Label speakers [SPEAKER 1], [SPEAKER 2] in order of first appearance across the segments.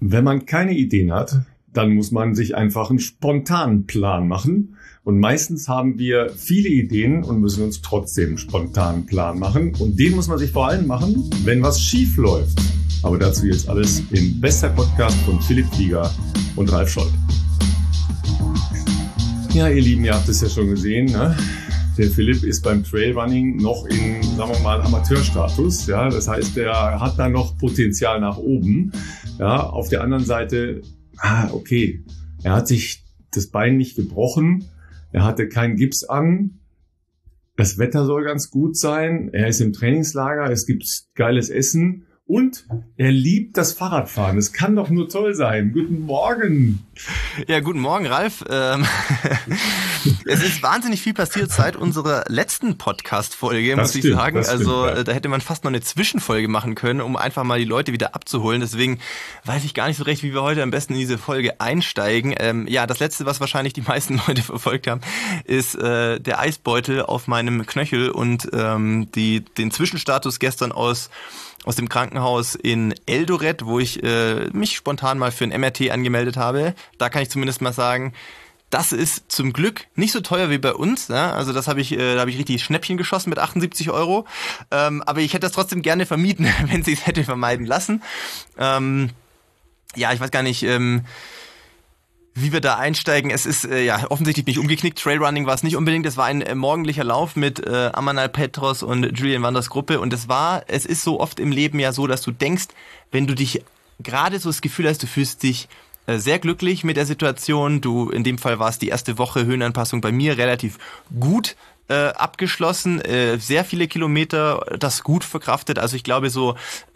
[SPEAKER 1] Wenn man keine Ideen hat, dann muss man sich einfach einen spontanen Plan machen. Und meistens haben wir viele Ideen und müssen uns trotzdem einen spontanen Plan machen. Und den muss man sich vor allem machen, wenn was schief läuft. Aber dazu jetzt alles im bester Podcast von Philipp Flieger und Ralf Scholz. Ja, ihr Lieben, ihr habt es ja schon gesehen, ne? Der Philipp ist beim Trailrunning noch in, sagen wir mal, Amateurstatus. Ja, das heißt, er hat da noch Potenzial nach oben. Ja, auf der anderen Seite, okay, er hat sich das Bein nicht gebrochen. Er hatte keinen Gips an. Das Wetter soll ganz gut sein. Er ist im Trainingslager. Es gibt geiles Essen. Und er liebt das Fahrradfahren. Es kann doch nur toll sein. Guten Morgen.
[SPEAKER 2] Ja, guten Morgen, Ralf. Es ist wahnsinnig viel passiert seit unserer letzten Podcast-Folge, muss ich sagen. Also da hätte man fast noch eine Zwischenfolge machen können, um einfach mal die Leute wieder abzuholen. Deswegen weiß ich gar nicht so recht, wie wir heute am besten in diese Folge einsteigen. Ja, das Letzte, was wahrscheinlich die meisten Leute verfolgt haben, ist der Eisbeutel auf meinem Knöchel und den Zwischenstatus gestern aus dem Krankenhaus in Eldoret, wo ich mich spontan mal für ein MRT angemeldet habe. Da kann ich zumindest mal sagen, das ist zum Glück nicht so teuer wie bei uns. Ja? Also da habe ich richtig Schnäppchen geschossen mit 78 €. Aber ich hätte das trotzdem gerne vermieden, wenn sie es hätte vermeiden lassen. Ja, ich weiß gar nicht, wie wir da einsteigen. Es ist offensichtlich bin ich umgeknickt. Trailrunning war es nicht unbedingt. Es war ein morgendlicher Lauf mit Amanal Petros und Julian Wanders Gruppe. Und es ist so oft im Leben ja so, dass du denkst, wenn du dich gerade so das Gefühl hast, du fühlst dich sehr glücklich mit der Situation. In dem Fall war es die erste Woche Höhenanpassung bei mir relativ gut abgeschlossen, sehr viele Kilometer, das gut verkraftet. Also ich glaube so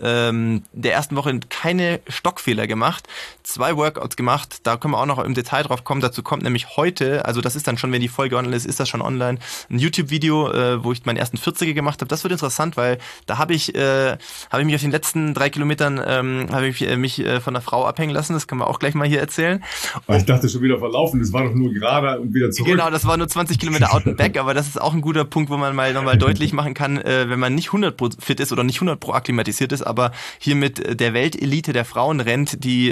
[SPEAKER 2] der ersten Woche keine Stockfehler gemacht, 2 Workouts gemacht, da können wir auch noch im Detail drauf kommen. Dazu kommt nämlich heute, also das ist dann schon, wenn die Folge online ist das schon online, ein YouTube-Video, wo ich meinen ersten 40er gemacht habe. Das wird interessant, weil da habe ich mich auf den letzten 3 Kilometern mich von einer Frau abhängen lassen. Das können wir auch gleich mal hier erzählen.
[SPEAKER 1] Ich dachte schon wieder verlaufen, das war doch nur gerade und wieder zurück.
[SPEAKER 2] Genau, das war nur 20 Kilometer out and back, aber das ist auch ein guter Punkt, wo man nochmal deutlich machen kann, wenn man nicht 100% fit ist oder nicht 100% akklimatisiert ist, aber hier mit der Weltelite der Frauen rennt, die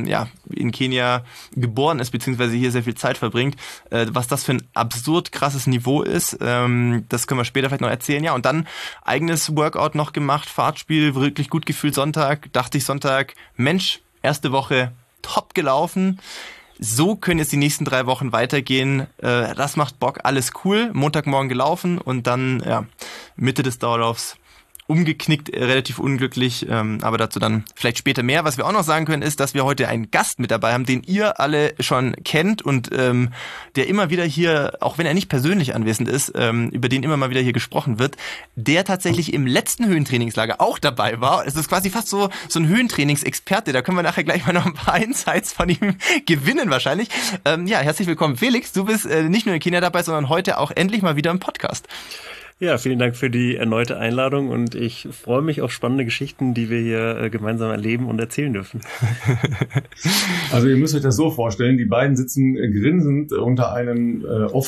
[SPEAKER 2] in Kenia geboren ist, beziehungsweise hier sehr viel Zeit verbringt, was das für ein absurd krasses Niveau ist, das können wir später vielleicht noch erzählen. Ja, und dann eigenes Workout noch gemacht, Fahrtspiel, wirklich gut gefühlt Sonntag, dachte ich Sonntag, Mensch, erste Woche top gelaufen. So können jetzt die nächsten 3 Wochen weitergehen. Das macht Bock, alles cool. Montagmorgen gelaufen und dann Mitte des Dauerlaufs umgeknickt, relativ unglücklich, aber dazu dann vielleicht später mehr. Was wir auch noch sagen können, ist, dass wir heute einen Gast mit dabei haben, den ihr alle schon kennt und der immer wieder hier, auch wenn er nicht persönlich anwesend ist, über den immer mal wieder hier gesprochen wird, der tatsächlich im letzten Höhentrainingslager auch dabei war. Es ist quasi fast so ein Höhentrainingsexperte, da können wir nachher gleich mal noch ein paar Insights von ihm gewinnen wahrscheinlich. Herzlich willkommen Felix, du bist nicht nur in Kenia dabei, sondern heute auch endlich mal wieder im Podcast.
[SPEAKER 3] Ja, vielen Dank für die erneute Einladung und ich freue mich auf spannende Geschichten, die wir hier gemeinsam erleben und erzählen dürfen.
[SPEAKER 1] Also ihr müsst euch das so vorstellen, die beiden sitzen grinsend unter einem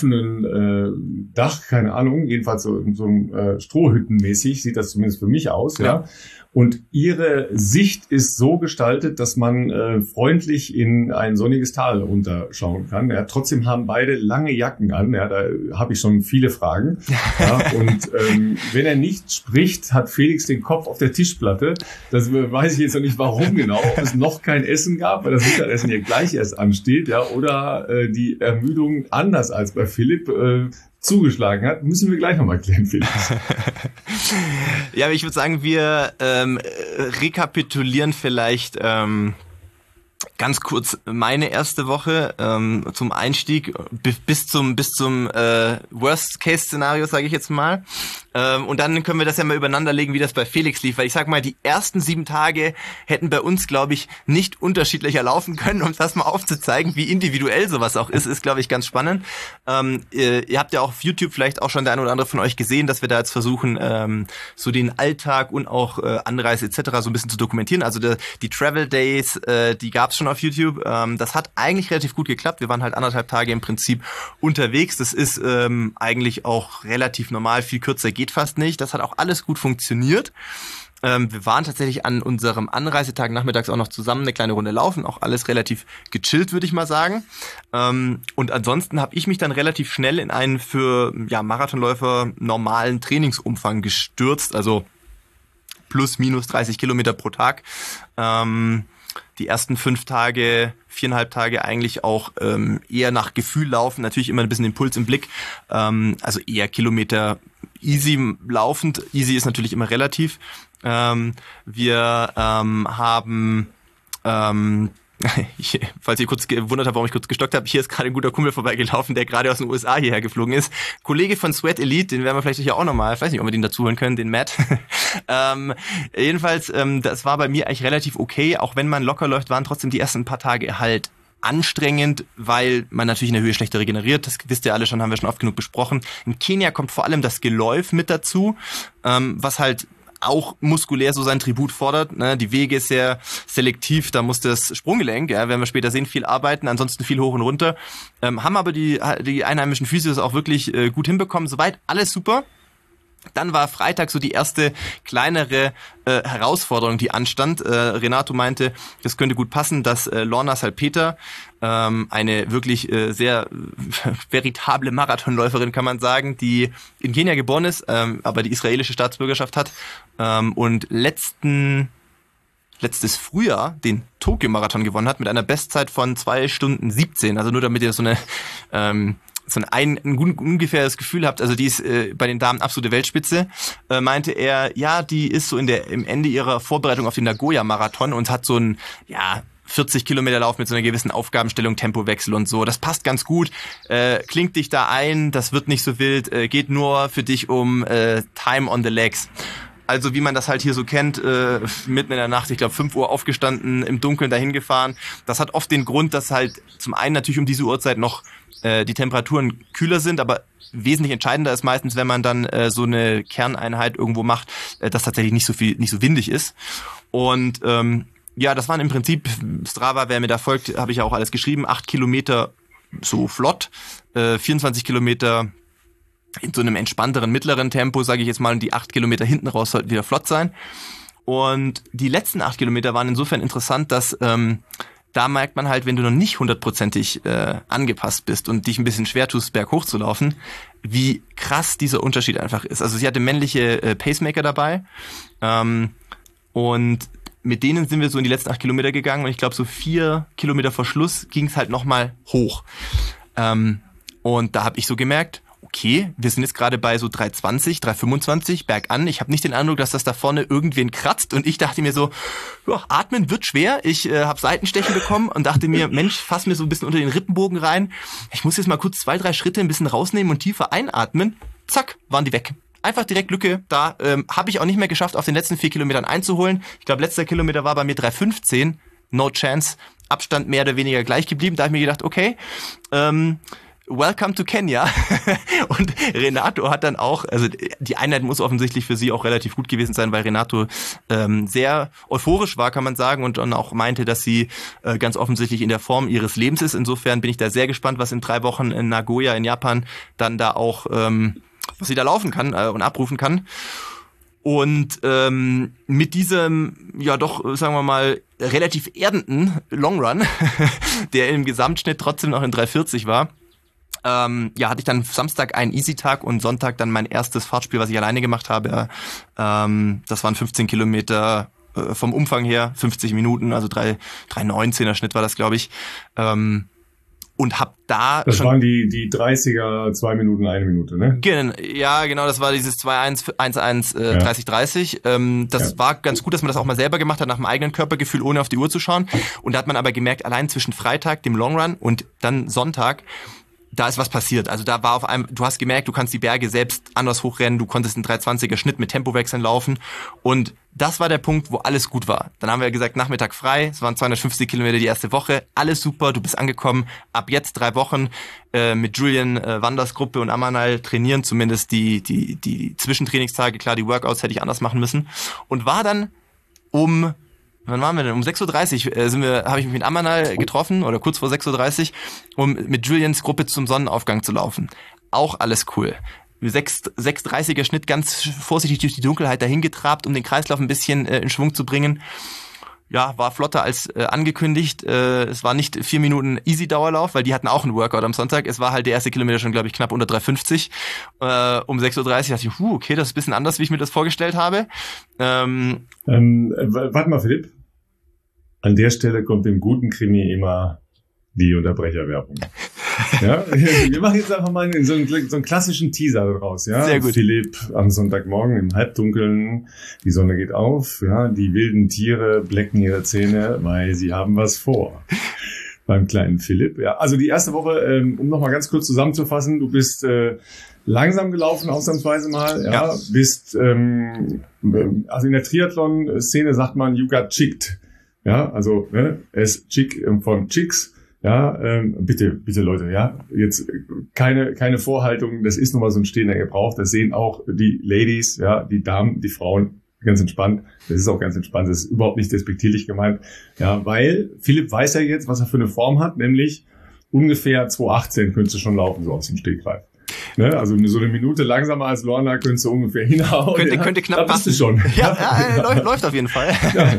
[SPEAKER 1] offenen Dach, keine Ahnung, jedenfalls so Strohhüttenmäßig sieht das zumindest für mich aus, ja. Und ihre Sicht ist so gestaltet, dass man freundlich in ein sonniges Tal runterschauen kann. Ja, trotzdem haben beide lange Jacken an. Ja, da habe ich schon viele Fragen. Ja, und wenn er nicht spricht, hat Felix den Kopf auf der Tischplatte. Das weiß ich jetzt noch nicht, warum genau. Ob es noch kein Essen gab, weil das Mittagessen ja gleich erst ansteht. Ja, oder die Ermüdung anders als bei Philipp zugeschlagen hat, müssen wir gleich nochmal klären, Felix.
[SPEAKER 2] Ja, aber ich würde sagen, wir rekapitulieren vielleicht ganz kurz meine erste Woche zum Einstieg bis zum Worst-Case-Szenario, sage ich jetzt mal. Und dann können wir das ja mal übereinander legen, wie das bei Felix lief. Weil ich sag mal, die ersten 7 Tage hätten bei uns, glaube ich, nicht unterschiedlicher laufen können, um das mal aufzuzeigen, wie individuell sowas auch ist, glaube ich, ganz spannend. Ihr habt ja auch auf YouTube vielleicht auch schon der eine oder andere von euch gesehen, dass wir da jetzt versuchen, so den Alltag und auch Anreise etc. so ein bisschen zu dokumentieren. Also die Travel Days, die gab's schon auf YouTube. Das hat eigentlich relativ gut geklappt. Wir waren halt 1,5 Tage im Prinzip unterwegs. Das ist eigentlich auch relativ normal. Viel kürzer geht fast nicht. Das hat auch alles gut funktioniert. Wir waren tatsächlich an unserem Anreisetag nachmittags auch noch zusammen eine kleine Runde laufen, auch alles relativ gechillt, würde ich mal sagen. Und ansonsten habe ich mich dann relativ schnell in einen für Marathonläufer normalen Trainingsumfang gestürzt, also plus minus 30 Kilometer pro Tag. Die ersten 5 Tage, 4,5 Tage eigentlich auch eher nach Gefühl laufen, natürlich immer ein bisschen den Puls im Blick, also eher Kilometer easy laufend. Easy ist natürlich immer relativ. Wir haben, falls ihr kurz gewundert habt, warum ich kurz gestockt habe, hier ist gerade ein guter Kumpel vorbeigelaufen, der gerade aus den USA hierher geflogen ist. Kollege von Sweat Elite, den werden wir vielleicht hier auch nochmal, ich weiß nicht, ob wir den dazu holen können, den Matt. Jedenfalls, das war bei mir eigentlich relativ okay, auch wenn man locker läuft, waren trotzdem die ersten paar Tage halt anstrengend, weil man natürlich in der Höhe schlechter regeneriert. Das wisst ihr alle schon, haben wir schon oft genug besprochen. In Kenia kommt vor allem das Geläuf mit dazu, was halt auch muskulär so sein Tribut fordert. Ne? Die Wege ist sehr selektiv, da muss das Sprunggelenk, werden wir später sehen, viel arbeiten, ansonsten viel hoch und runter. Haben aber die einheimischen Physios auch wirklich gut hinbekommen. Soweit alles super. Dann war Freitag so die erste kleinere Herausforderung, die anstand. Renato meinte, das könnte gut passen, dass Lorna Salpeter, eine wirklich sehr veritable Marathonläuferin, kann man sagen, die in Kenia geboren ist, aber die israelische Staatsbürgerschaft hat und letztes Frühjahr den Tokio-Marathon gewonnen hat mit einer Bestzeit von 2 Stunden 17. Also nur damit ihr so ein ungefähres Gefühl habt, also die ist bei den Damen absolute Weltspitze, meinte er, ja, die ist so im Ende ihrer Vorbereitung auf den Nagoya-Marathon und hat so ein, 40 Kilometer Lauf mit so einer gewissen Aufgabenstellung, Tempowechsel und so. Das passt ganz gut. Klingt dich da ein, das wird nicht so wild, geht nur für dich um Time on the Legs. Also wie man das halt hier so kennt, mitten in der Nacht, ich glaube 5 Uhr aufgestanden, im Dunkeln dahin gefahren. Das hat oft den Grund, dass halt zum einen natürlich um diese Uhrzeit noch die Temperaturen kühler sind, aber wesentlich entscheidender ist meistens, wenn man dann so eine Kerneinheit irgendwo macht, dass tatsächlich nicht so windig ist. Und das waren im Prinzip, Strava, wer mir da folgt, habe ich ja auch alles geschrieben, 8 Kilometer so flott, 24 Kilometer in so einem entspannteren, mittleren Tempo, sage ich jetzt mal, und die 8 Kilometer hinten raus sollten wieder flott sein. Und die letzten 8 Kilometer waren insofern interessant, dass da merkt man halt, wenn du noch nicht 100%ig angepasst bist und dich ein bisschen schwer tust, berghoch zu laufen, wie krass dieser Unterschied einfach ist. Also sie hatte männliche Pacemaker dabei und mit denen sind wir so in die letzten 8 Kilometer gegangen und ich glaube so 4 Kilometer vor Schluss ging es halt nochmal hoch. Und da habe ich so gemerkt, okay, wir sind jetzt gerade bei so 3,20, 3,25 bergan. Ich habe nicht den Eindruck, dass das da vorne irgendwen kratzt. Und ich dachte mir so, atmen wird schwer. Ich habe Seitenstechen bekommen und dachte mir, Mensch, fass mir so ein bisschen unter den Rippenbogen rein. Ich muss jetzt mal kurz 2, 3 Schritte ein bisschen rausnehmen und tiefer einatmen. Zack, waren die weg. Einfach direkt Lücke. Da habe ich auch nicht mehr geschafft, auf den letzten 4 Kilometern einzuholen. Ich glaube, letzter Kilometer war bei mir 3,15. No chance. Abstand mehr oder weniger gleich geblieben. Da habe ich mir gedacht, okay, welcome to Kenya. Und Renato hat dann auch, also die Einheit muss offensichtlich für sie auch relativ gut gewesen sein, weil Renato sehr euphorisch war, kann man sagen, und dann auch meinte, dass sie ganz offensichtlich in der Form ihres Lebens ist. Insofern bin ich da sehr gespannt, was in 3 Wochen in Nagoya in Japan dann da auch, was sie da laufen kann und abrufen kann. Und mit diesem, sagen wir mal, relativ erdenden Long Run, der im Gesamtschnitt trotzdem noch in 3,40 war, hatte ich dann Samstag einen Easy-Tag und Sonntag dann mein erstes Fahrtspiel, was ich alleine gemacht habe. Das waren 15 Kilometer vom Umfang her, 50 Minuten, also 3,19er Schnitt war das, glaube ich. Und hab da
[SPEAKER 1] das schon... Das waren die 30er, 2 Minuten, 1 Minute, ne?
[SPEAKER 2] Ja, genau, das war dieses 2-1, 1-1, 30-30. Das war ganz gut, dass man das auch mal selber gemacht hat, nach dem eigenen Körpergefühl, ohne auf die Uhr zu schauen. Und da hat man aber gemerkt, allein zwischen Freitag, dem Long Run, und dann Sonntag, da ist was passiert. Also da war auf einmal, du hast gemerkt, du kannst die Berge selbst anders hochrennen, du konntest einen 3,20er Schnitt mit Tempowechseln laufen und das war der Punkt, wo alles gut war. Dann haben wir gesagt, Nachmittag frei, es waren 250 Kilometer die erste Woche, alles super, du bist angekommen, ab jetzt 3 Wochen mit Julian Wanders Gruppe und Amanal trainieren, zumindest die Zwischentrainingstage, klar, die Workouts hätte ich anders machen müssen und war dann wann waren wir denn? Um 6.30 Uhr habe ich mich mit Amanal getroffen, oder kurz vor 6.30 Uhr, um mit Julians Gruppe zum Sonnenaufgang zu laufen. Auch alles cool. 6:30er Schnitt ganz vorsichtig durch die Dunkelheit dahin getrabt, um den Kreislauf ein bisschen in Schwung zu bringen. Ja, war flotter als angekündigt. Es war nicht 4 Minuten Easy-Dauerlauf, weil die hatten auch einen Workout am Sonntag. Es war halt der erste Kilometer schon, glaube ich, knapp unter 3,50. Um 6:30 Uhr dachte ich, okay, das ist ein bisschen anders, wie ich mir das vorgestellt habe.
[SPEAKER 1] Warte mal, Philipp. An der Stelle kommt im guten Krimi immer die Unterbrecherwerbung. Ja, wir machen jetzt einfach mal so einen klassischen Teaser daraus. Ja?
[SPEAKER 2] Sehr gut.
[SPEAKER 1] Philipp am Sonntagmorgen im Halbdunkeln, die Sonne geht auf, ja, die wilden Tiere blecken ihre Zähne, weil sie haben was vor. Beim kleinen Philipp. Ja, also die erste Woche, um nochmal ganz kurz zusammenzufassen, du bist langsam gelaufen, ausnahmsweise mal. Ja. Bist, also in der Triathlon-Szene sagt man, you got chicked. Ja, also es chick von Chicks. Ja, bitte Leute, ja, jetzt keine Vorhaltung, das ist nun mal so ein stehender Gebrauch, das sehen auch die Ladies, ja, die Damen, die Frauen, ganz entspannt, das ist auch ganz entspannt, das ist überhaupt nicht despektierlich gemeint, ja, weil Philipp weiß ja jetzt, was er für eine Form hat, nämlich ungefähr 2,18 könntest du schon laufen, so aus dem Stegreif. Ne? Also so eine Minute langsamer als Lorna könntest du ungefähr hinhauen.
[SPEAKER 2] Könnte knapp
[SPEAKER 1] passen. Da bist du schon.
[SPEAKER 2] Ja, läuft auf jeden Fall.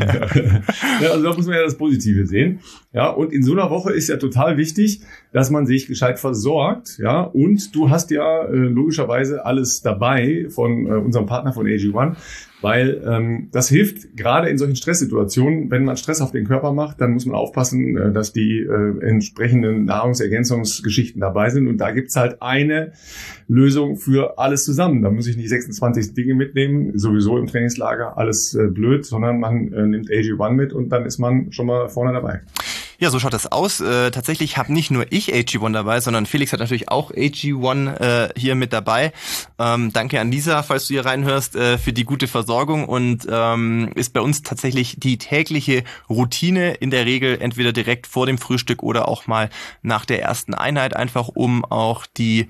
[SPEAKER 1] Ja, also da muss man ja das Positive sehen. Ja, und in so einer Woche ist ja total wichtig, dass man sich gescheit versorgt. Ja, und du hast ja logischerweise alles dabei von unserem Partner von AG1. Weil das hilft gerade in solchen Stresssituationen, wenn man Stress auf den Körper macht, dann muss man aufpassen, dass die entsprechenden Nahrungsergänzungsgeschichten dabei sind. Und da gibt's halt eine Lösung für alles zusammen. Da muss ich nicht 26 Dinge mitnehmen, sowieso im Trainingslager, alles blöd, sondern man nimmt AG1 mit und dann ist man schon mal vorne dabei.
[SPEAKER 2] Ja, so schaut das aus. Tatsächlich habe nicht nur ich AG1 dabei, sondern Felix hat natürlich auch AG1 hier mit dabei. Danke an Lisa, falls du hier reinhörst, für die gute Versorgung und ist bei uns tatsächlich die tägliche Routine, in der Regel entweder direkt vor dem Frühstück oder auch mal nach der ersten Einheit, einfach um auch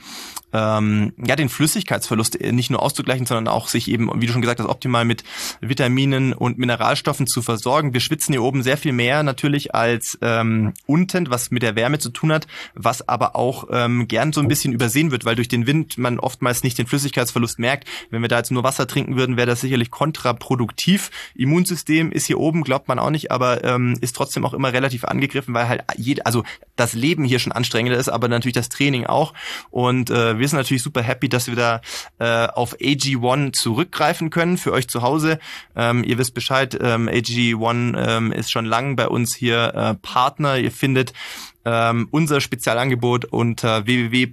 [SPEAKER 2] den Flüssigkeitsverlust nicht nur auszugleichen, sondern auch sich eben, wie du schon gesagt hast, optimal mit Vitaminen und Mineralstoffen zu versorgen. Wir schwitzen hier oben sehr viel mehr natürlich als unten, was mit der Wärme zu tun hat, was aber auch gern so ein bisschen übersehen wird, weil durch den Wind man oftmals nicht den Flüssigkeitsverlust merkt. Wenn wir da jetzt nur Wasser trinken würden, wäre das sicherlich kontraproduktiv. Immunsystem ist hier oben, glaubt man auch nicht, aber ist trotzdem auch immer relativ angegriffen, weil halt also das Leben hier schon anstrengender ist, aber natürlich das Training auch. Und wir sind natürlich super happy, dass wir da auf AG1 zurückgreifen können für euch zu Hause. Ihr wisst Bescheid, AG1 ist schon lang bei uns hier Partner. Ihr findet unser Spezialangebot unter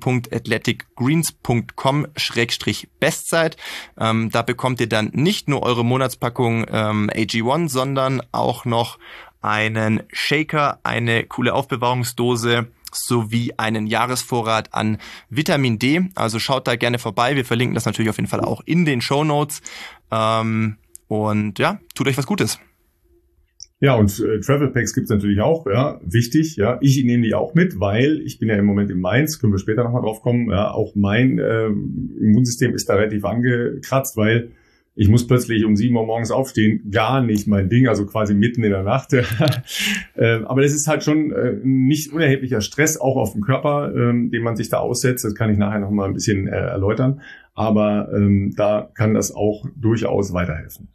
[SPEAKER 2] www.athleticgreens.com/bestzeit. Da bekommt ihr dann nicht nur eure Monatspackung AG1, sondern auch noch einen Shaker, eine coole Aufbewahrungsdose sowie einen Jahresvorrat an Vitamin D. Also schaut da gerne vorbei. Wir verlinken das natürlich auf jeden Fall auch in den Shownotes. Und ja, tut euch was Gutes.
[SPEAKER 1] Ja, und Travel Packs gibt's natürlich auch, ja, wichtig, ja. Ich nehme die auch mit, weil ich bin ja im Moment in Mainz, können wir später nochmal drauf kommen, ja. Auch mein Immunsystem ist da relativ angekratzt, weil ich muss plötzlich um 7 Uhr morgens aufstehen, gar nicht mein Ding, also quasi mitten in der Nacht. Aber das ist halt schon nicht unerheblicher Stress, auch auf dem Körper, den man sich da aussetzt. Das kann ich nachher nochmal ein bisschen erläutern. Aber da kann das auch durchaus weiterhelfen.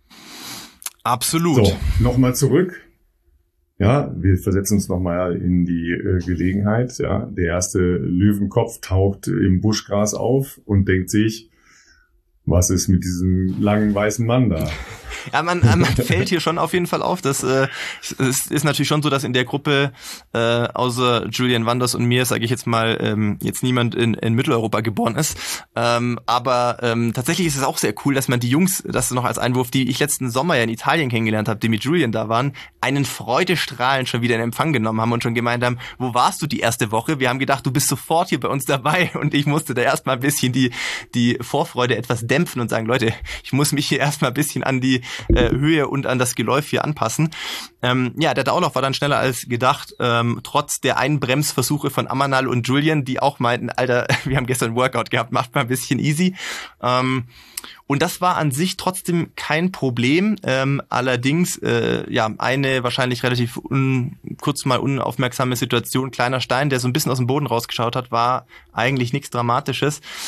[SPEAKER 2] Absolut.
[SPEAKER 1] So, nochmal zurück. Ja, wir versetzen uns nochmal in die Gelegenheit. Ja, der erste Löwenkopf taucht im Buschgras auf und denkt sich, was ist mit diesem langen weißen Mann da?
[SPEAKER 2] Ja, man fällt hier schon auf jeden Fall auf. Das ist natürlich schon so, dass in der Gruppe außer Julian Wanders und mir, sage ich jetzt mal, jetzt niemand in Mitteleuropa geboren ist. Aber tatsächlich ist es auch sehr cool, dass man die Jungs, das noch als Einwurf, die ich letzten Sommer ja in Italien kennengelernt habe, die mit Julian da waren, einen Freudestrahlen schon wieder in Empfang genommen haben und schon gemeint haben, wo warst du die erste Woche? Wir haben gedacht, du bist sofort hier bei uns dabei und ich musste da erstmal ein bisschen die Vorfreude etwas dämpfen und sagen, Leute, ich muss mich hier erstmal ein bisschen an die Höhe und an das Geläuf hier anpassen. Ja, der Dauerlauf war dann schneller als gedacht, trotz der Einbremsversuche von Amanal und Julian, die auch meinten, Alter, wir haben gestern ein Workout gehabt, macht mal ein bisschen easy. Und das war an sich trotzdem kein Problem. Allerdings, eine wahrscheinlich relativ kurz mal unaufmerksame Situation, kleiner Stein, der so ein bisschen aus dem Boden rausgeschaut hat, war eigentlich nichts Dramatisches.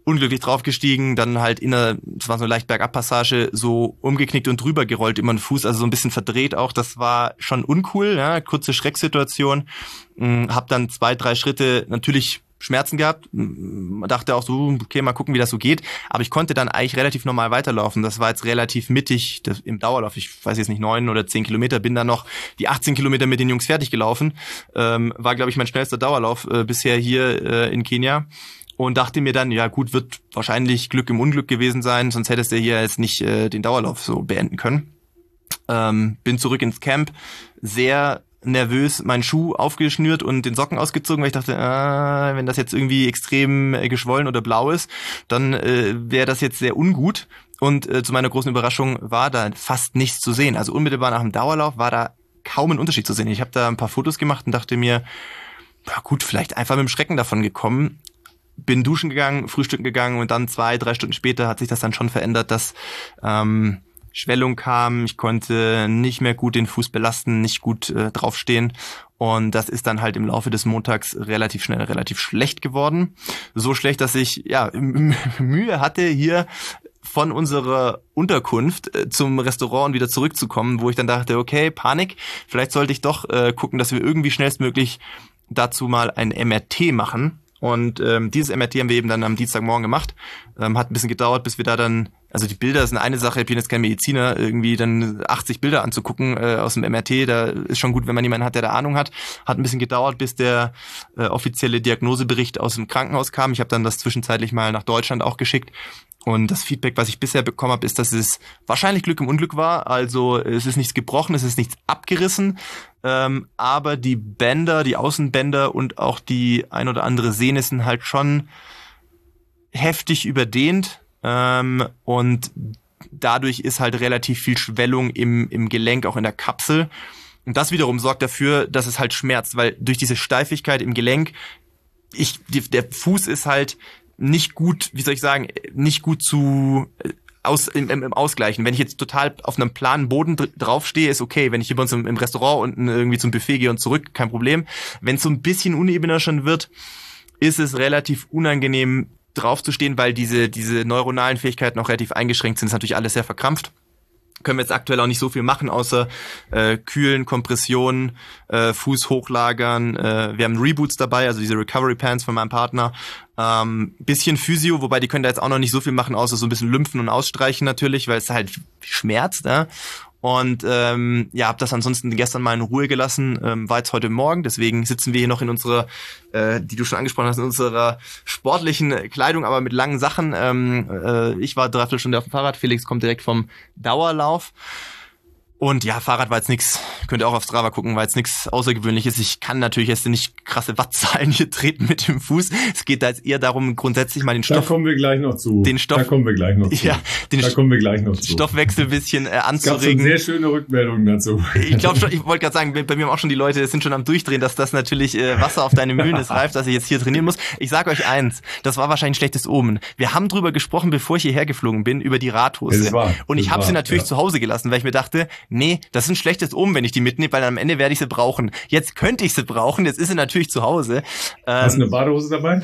[SPEAKER 2] unglücklich draufgestiegen, dann halt es war so eine leicht Bergabpassage, so umgeknickt und drüber gerollt immer den Fuß, also so ein bisschen verdreht auch. Das war schon uncool, ja, kurze Schrecksituation. Hab dann 2-3 Schritte natürlich Schmerzen gehabt, dachte auch so, okay, mal gucken, wie das so geht, aber ich konnte dann eigentlich relativ normal weiterlaufen. Das war jetzt relativ mittig im Dauerlauf, ich weiß jetzt nicht, 9 oder 10 Kilometer, bin dann noch die 18 Kilometer mit den Jungs fertig gelaufen, war, glaube ich, mein schnellster Dauerlauf bisher hier in Kenia und dachte mir dann, ja gut, wird wahrscheinlich Glück im Unglück gewesen sein, sonst hättest du hier jetzt nicht den Dauerlauf so beenden können. Bin zurück ins Camp, sehr nervös meinen Schuh aufgeschnürt und den Socken ausgezogen, weil ich dachte, wenn das jetzt irgendwie extrem geschwollen oder blau ist, dann wäre das jetzt sehr ungut. Und zu meiner großen Überraschung war da fast nichts zu sehen. Also unmittelbar nach dem Dauerlauf war da kaum ein Unterschied zu sehen. Ich habe da ein paar Fotos gemacht und dachte mir, ja gut, vielleicht einfach mit dem Schrecken davon gekommen. Bin duschen gegangen, frühstücken gegangen und dann 2-3 Stunden später hat sich das dann schon verändert, dass Schwellung kam, ich konnte nicht mehr gut den Fuß belasten, nicht gut draufstehen und das ist dann halt im Laufe des Montags relativ schnell relativ schlecht geworden. So schlecht, dass ich Mühe hatte, hier von unserer Unterkunft zum Restaurant und wieder zurückzukommen, wo ich dann dachte, okay, Panik, vielleicht sollte ich doch gucken, dass wir irgendwie schnellstmöglich dazu mal ein MRT machen. Und dieses MRT haben wir eben dann am Dienstagmorgen gemacht. Hat ein bisschen gedauert, bis wir da dann, also die Bilder sind eine Sache, ich bin jetzt kein Mediziner, irgendwie dann 80 Bilder anzugucken aus dem MRT, da ist schon gut, wenn man jemanden hat, der da Ahnung hat. Hat ein bisschen gedauert, bis der offizielle Diagnosebericht aus dem Krankenhaus kam. Ich habe dann das zwischenzeitlich mal nach Deutschland auch geschickt. Und das Feedback, was ich bisher bekommen habe, ist, dass es wahrscheinlich Glück im Unglück war. Also es ist nichts gebrochen, es ist nichts abgerissen. Aber die Bänder, die Außenbänder und auch die ein oder andere Sehne sind halt schon heftig überdehnt. Und dadurch ist halt relativ viel Schwellung im Gelenk, auch in der Kapsel. Und das wiederum sorgt dafür, dass es halt schmerzt, weil durch diese Steifigkeit im Gelenk, der Fuß ist halt nicht gut, wie soll ich sagen, nicht gut im Ausgleichen. Wenn ich jetzt total auf einem planen Boden draufstehe, ist okay. Wenn ich hier bei uns im Restaurant unten irgendwie zum Buffet gehe und zurück, kein Problem. Wenn es so ein bisschen unebener schon wird, ist es relativ unangenehm draufzustehen, weil diese neuronalen Fähigkeiten auch relativ eingeschränkt sind. Das ist natürlich alles sehr verkrampft. Können wir jetzt aktuell auch nicht so viel machen, außer kühlen, Kompressionen, Fuß hochlagern. Wir haben Reboots dabei, also diese Recovery Pants von meinem Partner. Bisschen Physio, wobei die können da jetzt auch noch nicht so viel machen, außer so ein bisschen Lymphen und Ausstreichen natürlich, weil es halt schmerzt. Ne? Und habe das ansonsten gestern mal in Ruhe gelassen, war jetzt heute Morgen, deswegen sitzen wir hier noch in unserer, die du schon angesprochen hast, in unserer sportlichen Kleidung, aber mit langen Sachen. Ich war 3 Stunden auf dem Fahrrad, Felix kommt direkt vom Dauerlauf. Und ja, Fahrrad war jetzt nix, könnt ihr auch auf Strava gucken, war jetzt nix Außergewöhnliches. Ich kann natürlich jetzt nicht krasse Wattzahlen hier treten mit dem Fuß. Es geht da jetzt eher darum, grundsätzlich mal den Stoff...
[SPEAKER 1] Da kommen wir gleich noch zu.
[SPEAKER 2] Da kommen wir gleich noch zu. Stoffwechsel ein bisschen anzuregen. Es gab schon
[SPEAKER 1] sehr schöne Rückmeldungen dazu.
[SPEAKER 2] Ich glaube schon, ich wollte gerade sagen, bei mir haben auch schon die Leute, sind schon am Durchdrehen, dass das natürlich Wasser auf deine Mühlen ist, reift, dass ich jetzt hier trainieren muss. Ich sage euch eins, das war wahrscheinlich ein schlechtes Omen. Wir haben drüber gesprochen, bevor ich hierher geflogen bin, über die Radhose. Und ich habe sie natürlich zu Hause gelassen, weil ich mir dachte, nee, das ist ein schlechtes Omen, wenn ich die mitnehme, weil am Ende werde ich sie brauchen. Jetzt könnte ich sie brauchen, jetzt ist sie natürlich zu Hause.
[SPEAKER 1] Hast du eine Badehose dabei?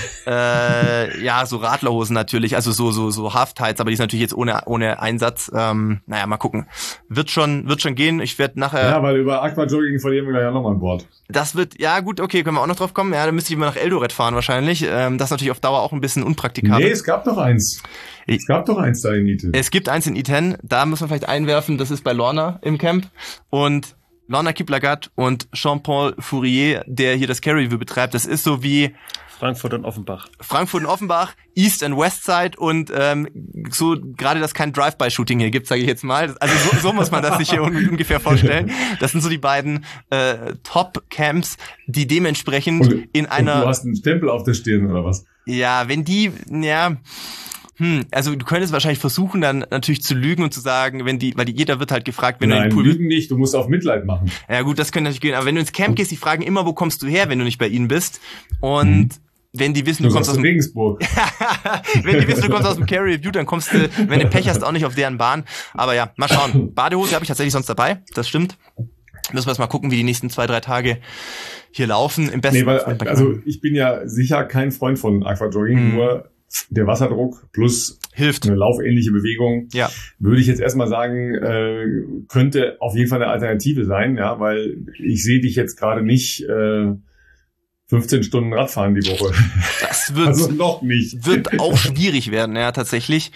[SPEAKER 2] Ja, so Radlerhosen natürlich, also so Half-Tights, aber die ist natürlich jetzt ohne Einsatz. Naja, mal gucken. Wird schon gehen. Ich werde nachher...
[SPEAKER 1] Ja, weil über Aquajogging verlieren wir ja nochmal ein Wort.
[SPEAKER 2] Das wird, ja gut, okay, können wir auch noch drauf kommen. Ja, dann müsste ich immer nach Eldoret fahren wahrscheinlich. Das ist natürlich auf Dauer auch ein bisschen unpraktikabel.
[SPEAKER 1] Nee, es gab doch eins. Es gab doch eins da in Iten.
[SPEAKER 2] Es gibt eins in Iten, da muss man vielleicht einwerfen, das ist bei Lorna im Camp. Und Lorna Kiplagat und Jean-Paul Fourier, der hier das Care Review betreibt, das ist so wie
[SPEAKER 3] Frankfurt und Offenbach,
[SPEAKER 2] East and West Side und so gerade, dass kein Drive-by-Shooting hier gibt, sage ich jetzt mal. Also so muss man das sich hier ungefähr vorstellen. Das sind so die beiden Top-Camps, die dementsprechend in einer...
[SPEAKER 1] Und du hast einen Stempel auf der Stirn oder was?
[SPEAKER 2] Ja, wenn die... Ja... Also du könntest wahrscheinlich versuchen, dann natürlich zu lügen und zu sagen, jeder wird halt gefragt, wenn du in den Pool...
[SPEAKER 1] Nein, lügen nicht, du musst auf Mitleid machen.
[SPEAKER 2] Ja gut, das könnte natürlich gehen, aber wenn du ins Camp gehst, die fragen immer, wo kommst du her, wenn du nicht bei ihnen bist? Und wenn die wissen, du kommst aus dem
[SPEAKER 1] Regensburg.
[SPEAKER 2] Wenn die wissen, du kommst aus dem Care Review, dann kommst du, wenn du Pech hast, auch nicht auf deren Bahn. Aber ja, mal schauen. Badehose habe ich tatsächlich sonst dabei, das stimmt. Müssen wir jetzt mal gucken, wie die nächsten 2-3 Tage hier laufen. Im besten
[SPEAKER 1] also ich bin ja sicher kein Freund von Aquajogging, nur der Wasserdruck plus
[SPEAKER 2] hilft.
[SPEAKER 1] Eine laufähnliche Bewegung, würde ich jetzt erstmal sagen, könnte auf jeden Fall eine Alternative sein, ja, weil ich sehe dich jetzt gerade nicht 15 Stunden Radfahren die Woche.
[SPEAKER 2] Das wird,
[SPEAKER 1] also noch nicht.
[SPEAKER 2] Wird auch schwierig werden, ja, tatsächlich.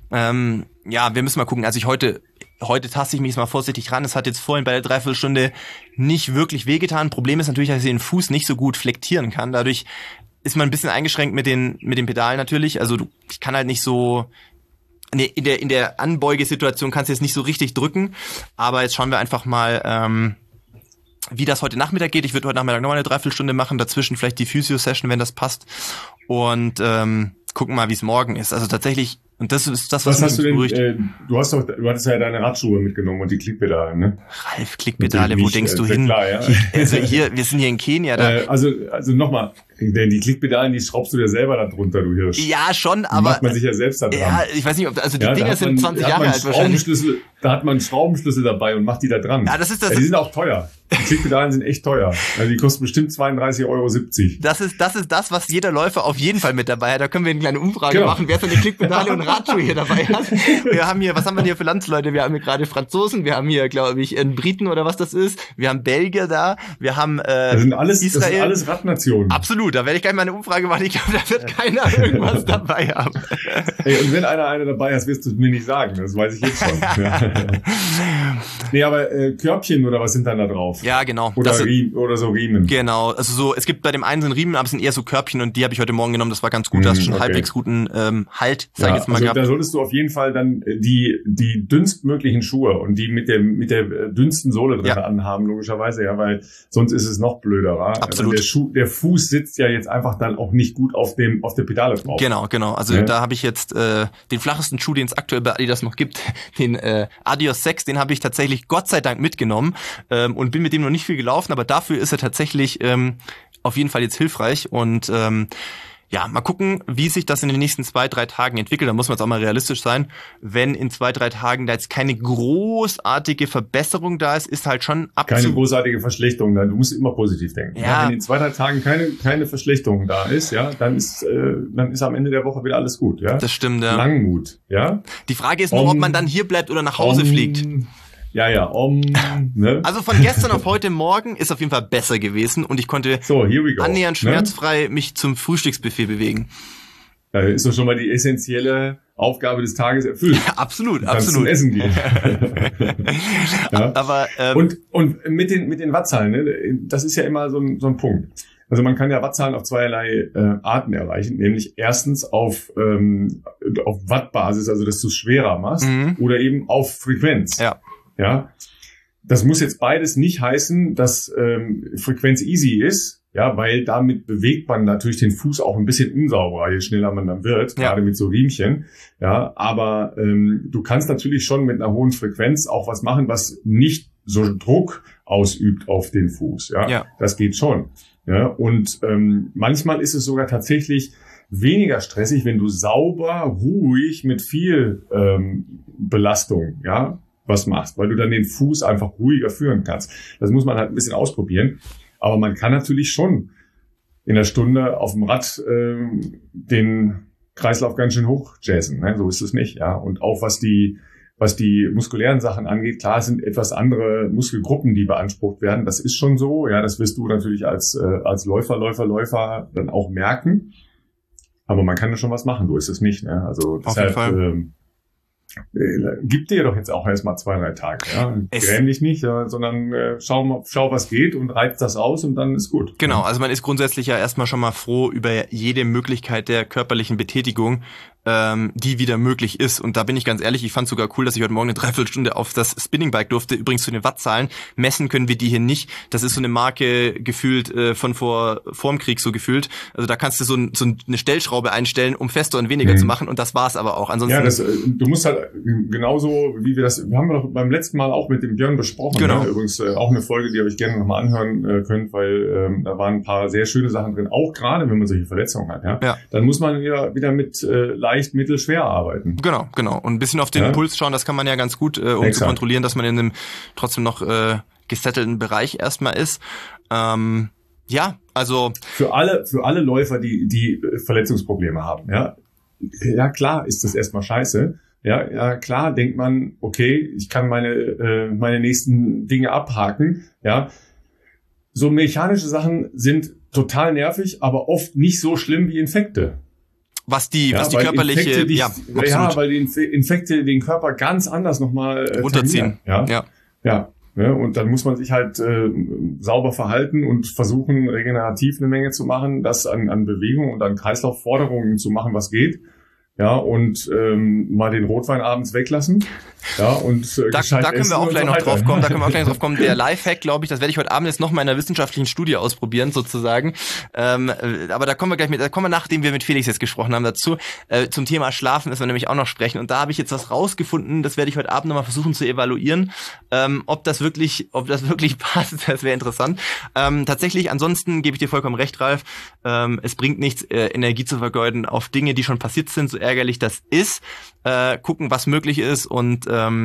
[SPEAKER 2] Wir müssen mal gucken. Also heute taste ich mich jetzt mal vorsichtig ran. Es hat jetzt vorhin bei der Dreiviertelstunde nicht wirklich wehgetan. Problem ist natürlich, dass ich den Fuß nicht so gut flektieren kann. Dadurch ist man ein bisschen eingeschränkt mit den Pedalen natürlich. Also ich kann halt nicht so, in der Anbeugesituation kannst du jetzt nicht so richtig drücken. Aber jetzt schauen wir einfach mal, wie das heute Nachmittag geht. Ich würde heute Nachmittag nochmal eine Dreiviertelstunde machen. Dazwischen vielleicht die Physio-Session, wenn das passt. Und gucken mal, wie es morgen ist. Also tatsächlich, und das ist das, was
[SPEAKER 1] hast du denn, du hattest ja deine Radschuhe mitgenommen und die Klickpedale, ne?
[SPEAKER 2] Ralf, Klickpedale, wo denkst du hin?
[SPEAKER 1] Klar, ja.
[SPEAKER 2] Also wir sind hier in Kenia. Da.
[SPEAKER 1] Also nochmal, denn die Klickpedalen, die schraubst du dir selber da drunter, du Hirsch.
[SPEAKER 2] Ja, schon, aber...
[SPEAKER 1] Die macht man sich ja selbst da dran.
[SPEAKER 2] Ja, ich weiß nicht, ob... Also die Dinger sind 20 Jahre alt wahrscheinlich.
[SPEAKER 1] Da hat man einen Schraubenschlüssel dabei und macht die da dran.
[SPEAKER 2] Ja, das ist das...
[SPEAKER 1] Ja, die sind auch teuer. Die Klickpedalen sind echt teuer. Also die kosten bestimmt 32,70 €.
[SPEAKER 2] Das ist das, was jeder Läufer auf jeden Fall mit dabei hat. Da können wir eine kleine Umfrage machen, wer seine Klickpedale und Radschuhe hier dabei hat. Wir haben hier, was haben wir hier für Landsleute? Wir haben hier gerade Franzosen, wir haben hier, glaube ich, einen Briten oder was das ist. Wir haben Belgier da, wir haben
[SPEAKER 1] das sind alles Radnationen.
[SPEAKER 2] Absolut, da werde ich gleich mal eine Umfrage machen. Ich glaube, da wird keiner irgendwas dabei haben.
[SPEAKER 1] Ey, und wenn einer dabei ist, wirst du es mir nicht sagen. Das weiß ich jetzt schon. Nee, aber Körbchen oder was sind dann da drauf?
[SPEAKER 2] Ja, genau.
[SPEAKER 1] Oder so Riemen.
[SPEAKER 2] Genau, also so, es gibt bei dem einen sind Riemen, aber es sind eher so Körbchen und die habe ich heute Morgen genommen. Das war ganz gut, das ist schon halbwegs guten Halt, sag ich jetzt mal
[SPEAKER 1] also
[SPEAKER 2] gehabt.
[SPEAKER 1] Da solltest du auf jeden Fall dann die dünnstmöglichen Schuhe und die mit der dünnsten Sohle drin anhaben, logischerweise, ja, weil sonst ist es noch blöder, wa?
[SPEAKER 2] Absolut.
[SPEAKER 1] Also der Fuß sitzt ja jetzt einfach dann auch nicht gut auf der Pedale drauf.
[SPEAKER 2] Genau. Also da habe ich jetzt den flachesten Schuh, den es aktuell bei Adidas noch gibt, den Adios 6, den habe ich tatsächlich Gott sei Dank mitgenommen und bin mit dem noch nicht viel gelaufen, aber dafür ist er tatsächlich auf jeden Fall jetzt hilfreich und mal gucken, wie sich das in den nächsten 2-3 Tagen entwickelt. Da muss man jetzt auch mal realistisch sein. Wenn in 2-3 Tagen da jetzt keine großartige Verbesserung da ist halt schon
[SPEAKER 1] keine großartige Verschlechterung da. Du musst immer positiv denken. Ja. Wenn in 2-3 Tagen keine Verschlechterung da ist, ja, dann ist am Ende der Woche wieder alles gut, ja.
[SPEAKER 2] Das stimmt, ja.
[SPEAKER 1] Langmut, ja.
[SPEAKER 2] Die Frage ist nur, ob man dann hier bleibt oder nach Hause fliegt.
[SPEAKER 1] Ja, ne?
[SPEAKER 2] Also von gestern auf heute Morgen ist auf jeden Fall besser gewesen und ich konnte annähernd schmerzfrei mich zum Frühstücksbuffet bewegen.
[SPEAKER 1] Da ist doch schon mal die essentielle Aufgabe des Tages erfüllt.
[SPEAKER 2] Ja, absolut.
[SPEAKER 1] Zum Essen gehen. Ja.
[SPEAKER 2] Aber
[SPEAKER 1] und mit den Wattzahlen, ne? Das ist ja immer so ein Punkt. Also man kann ja Wattzahlen auf zweierlei Arten erreichen, nämlich erstens auf Wattbasis, also dass du es schwerer machst, oder eben auf Frequenz. Ja, das muss jetzt beides nicht heißen, dass Frequenz easy ist, ja, weil damit bewegt man natürlich den Fuß auch ein bisschen unsauberer, je schneller man dann wird, gerade mit so Riemchen. Ja, aber du kannst natürlich schon mit einer hohen Frequenz auch was machen, was nicht so Druck ausübt auf den Fuß. Ja. Das geht schon. Ja, und manchmal ist es sogar tatsächlich weniger stressig, wenn du sauber, ruhig mit viel Belastung, was machst, weil du dann den Fuß einfach ruhiger führen kannst. Das muss man halt ein bisschen ausprobieren. Aber man kann natürlich schon in einer Stunde auf dem Rad den Kreislauf ganz schön hoch jazzen. Ne? So ist es nicht. Ja. Und auch was die muskulären Sachen angeht, klar sind etwas andere Muskelgruppen, die beansprucht werden. Das ist schon so. Ja, das wirst du natürlich als Läufer dann auch merken. Aber man kann ja schon was machen. So ist es nicht. Ne? Also deshalb gib dir doch jetzt auch erstmal 2-3 Tage. Ja? Gräm dich nicht, sondern schau, was geht und reiz das aus und dann ist gut.
[SPEAKER 2] Genau, also man ist grundsätzlich ja erstmal schon mal froh über jede Möglichkeit der körperlichen Betätigung, die wieder möglich ist. Und da bin ich ganz ehrlich, ich fand sogar cool, dass ich heute Morgen eine Dreiviertelstunde auf das Spinningbike durfte. Übrigens zu den Wattzahlen. Messen können wir die hier nicht. Das ist so eine Marke gefühlt von vorm Krieg so gefühlt. Also da kannst du so eine Stellschraube einstellen, um fester und weniger zu machen. Und das war's aber auch. Ansonsten
[SPEAKER 1] du musst halt genauso, wie wir haben wir doch beim letzten Mal auch mit dem Björn besprochen.
[SPEAKER 2] Genau.
[SPEAKER 1] Ne? Übrigens auch eine Folge, die ihr euch gerne nochmal anhören könnt, weil da waren ein paar sehr schöne Sachen drin. Auch gerade, wenn man solche Verletzungen hat. Ja? Dann muss man wieder mit leicht, mittel, schwer arbeiten.
[SPEAKER 2] Genau. Und ein bisschen auf den Puls schauen, das kann man ja ganz gut, um zu kontrollieren, dass man in einem trotzdem noch gesettelten Bereich erstmal ist. Also
[SPEAKER 1] für alle Läufer, die Verletzungsprobleme haben, ja klar ist das erstmal scheiße. Ja, klar denkt man, okay, ich kann meine nächsten Dinge abhaken. Ja, so mechanische Sachen sind total nervig, aber oft nicht so schlimm wie Infekte.
[SPEAKER 2] Was die körperliche,
[SPEAKER 1] weil die Infekte den Körper ganz anders nochmal
[SPEAKER 2] runterziehen.
[SPEAKER 1] Ja. Und dann muss man sich halt sauber verhalten und versuchen, regenerativ eine Menge zu machen, das an Bewegung und an Kreislaufforderungen zu machen, was geht. Ja, und mal den Rotwein abends weglassen. Ja, und
[SPEAKER 2] da können wir auch gleich noch drauf kommen. Der Lifehack, glaube ich, das werde ich heute Abend jetzt noch mal in einer wissenschaftlichen Studie ausprobieren, sozusagen. Aber da kommen wir nachdem wir mit Felix jetzt gesprochen haben, dazu. Zum Thema Schlafen müssen wir nämlich auch noch sprechen. Und da habe ich jetzt was rausgefunden, das werde ich heute Abend noch mal versuchen zu evaluieren. Ob das wirklich passt, das wäre interessant. Tatsächlich, ansonsten gebe ich dir vollkommen recht, Ralf. Es bringt nichts, Energie zu vergeuden auf Dinge, die schon passiert sind, so ärgerlich das ist. Gucken, was möglich ist und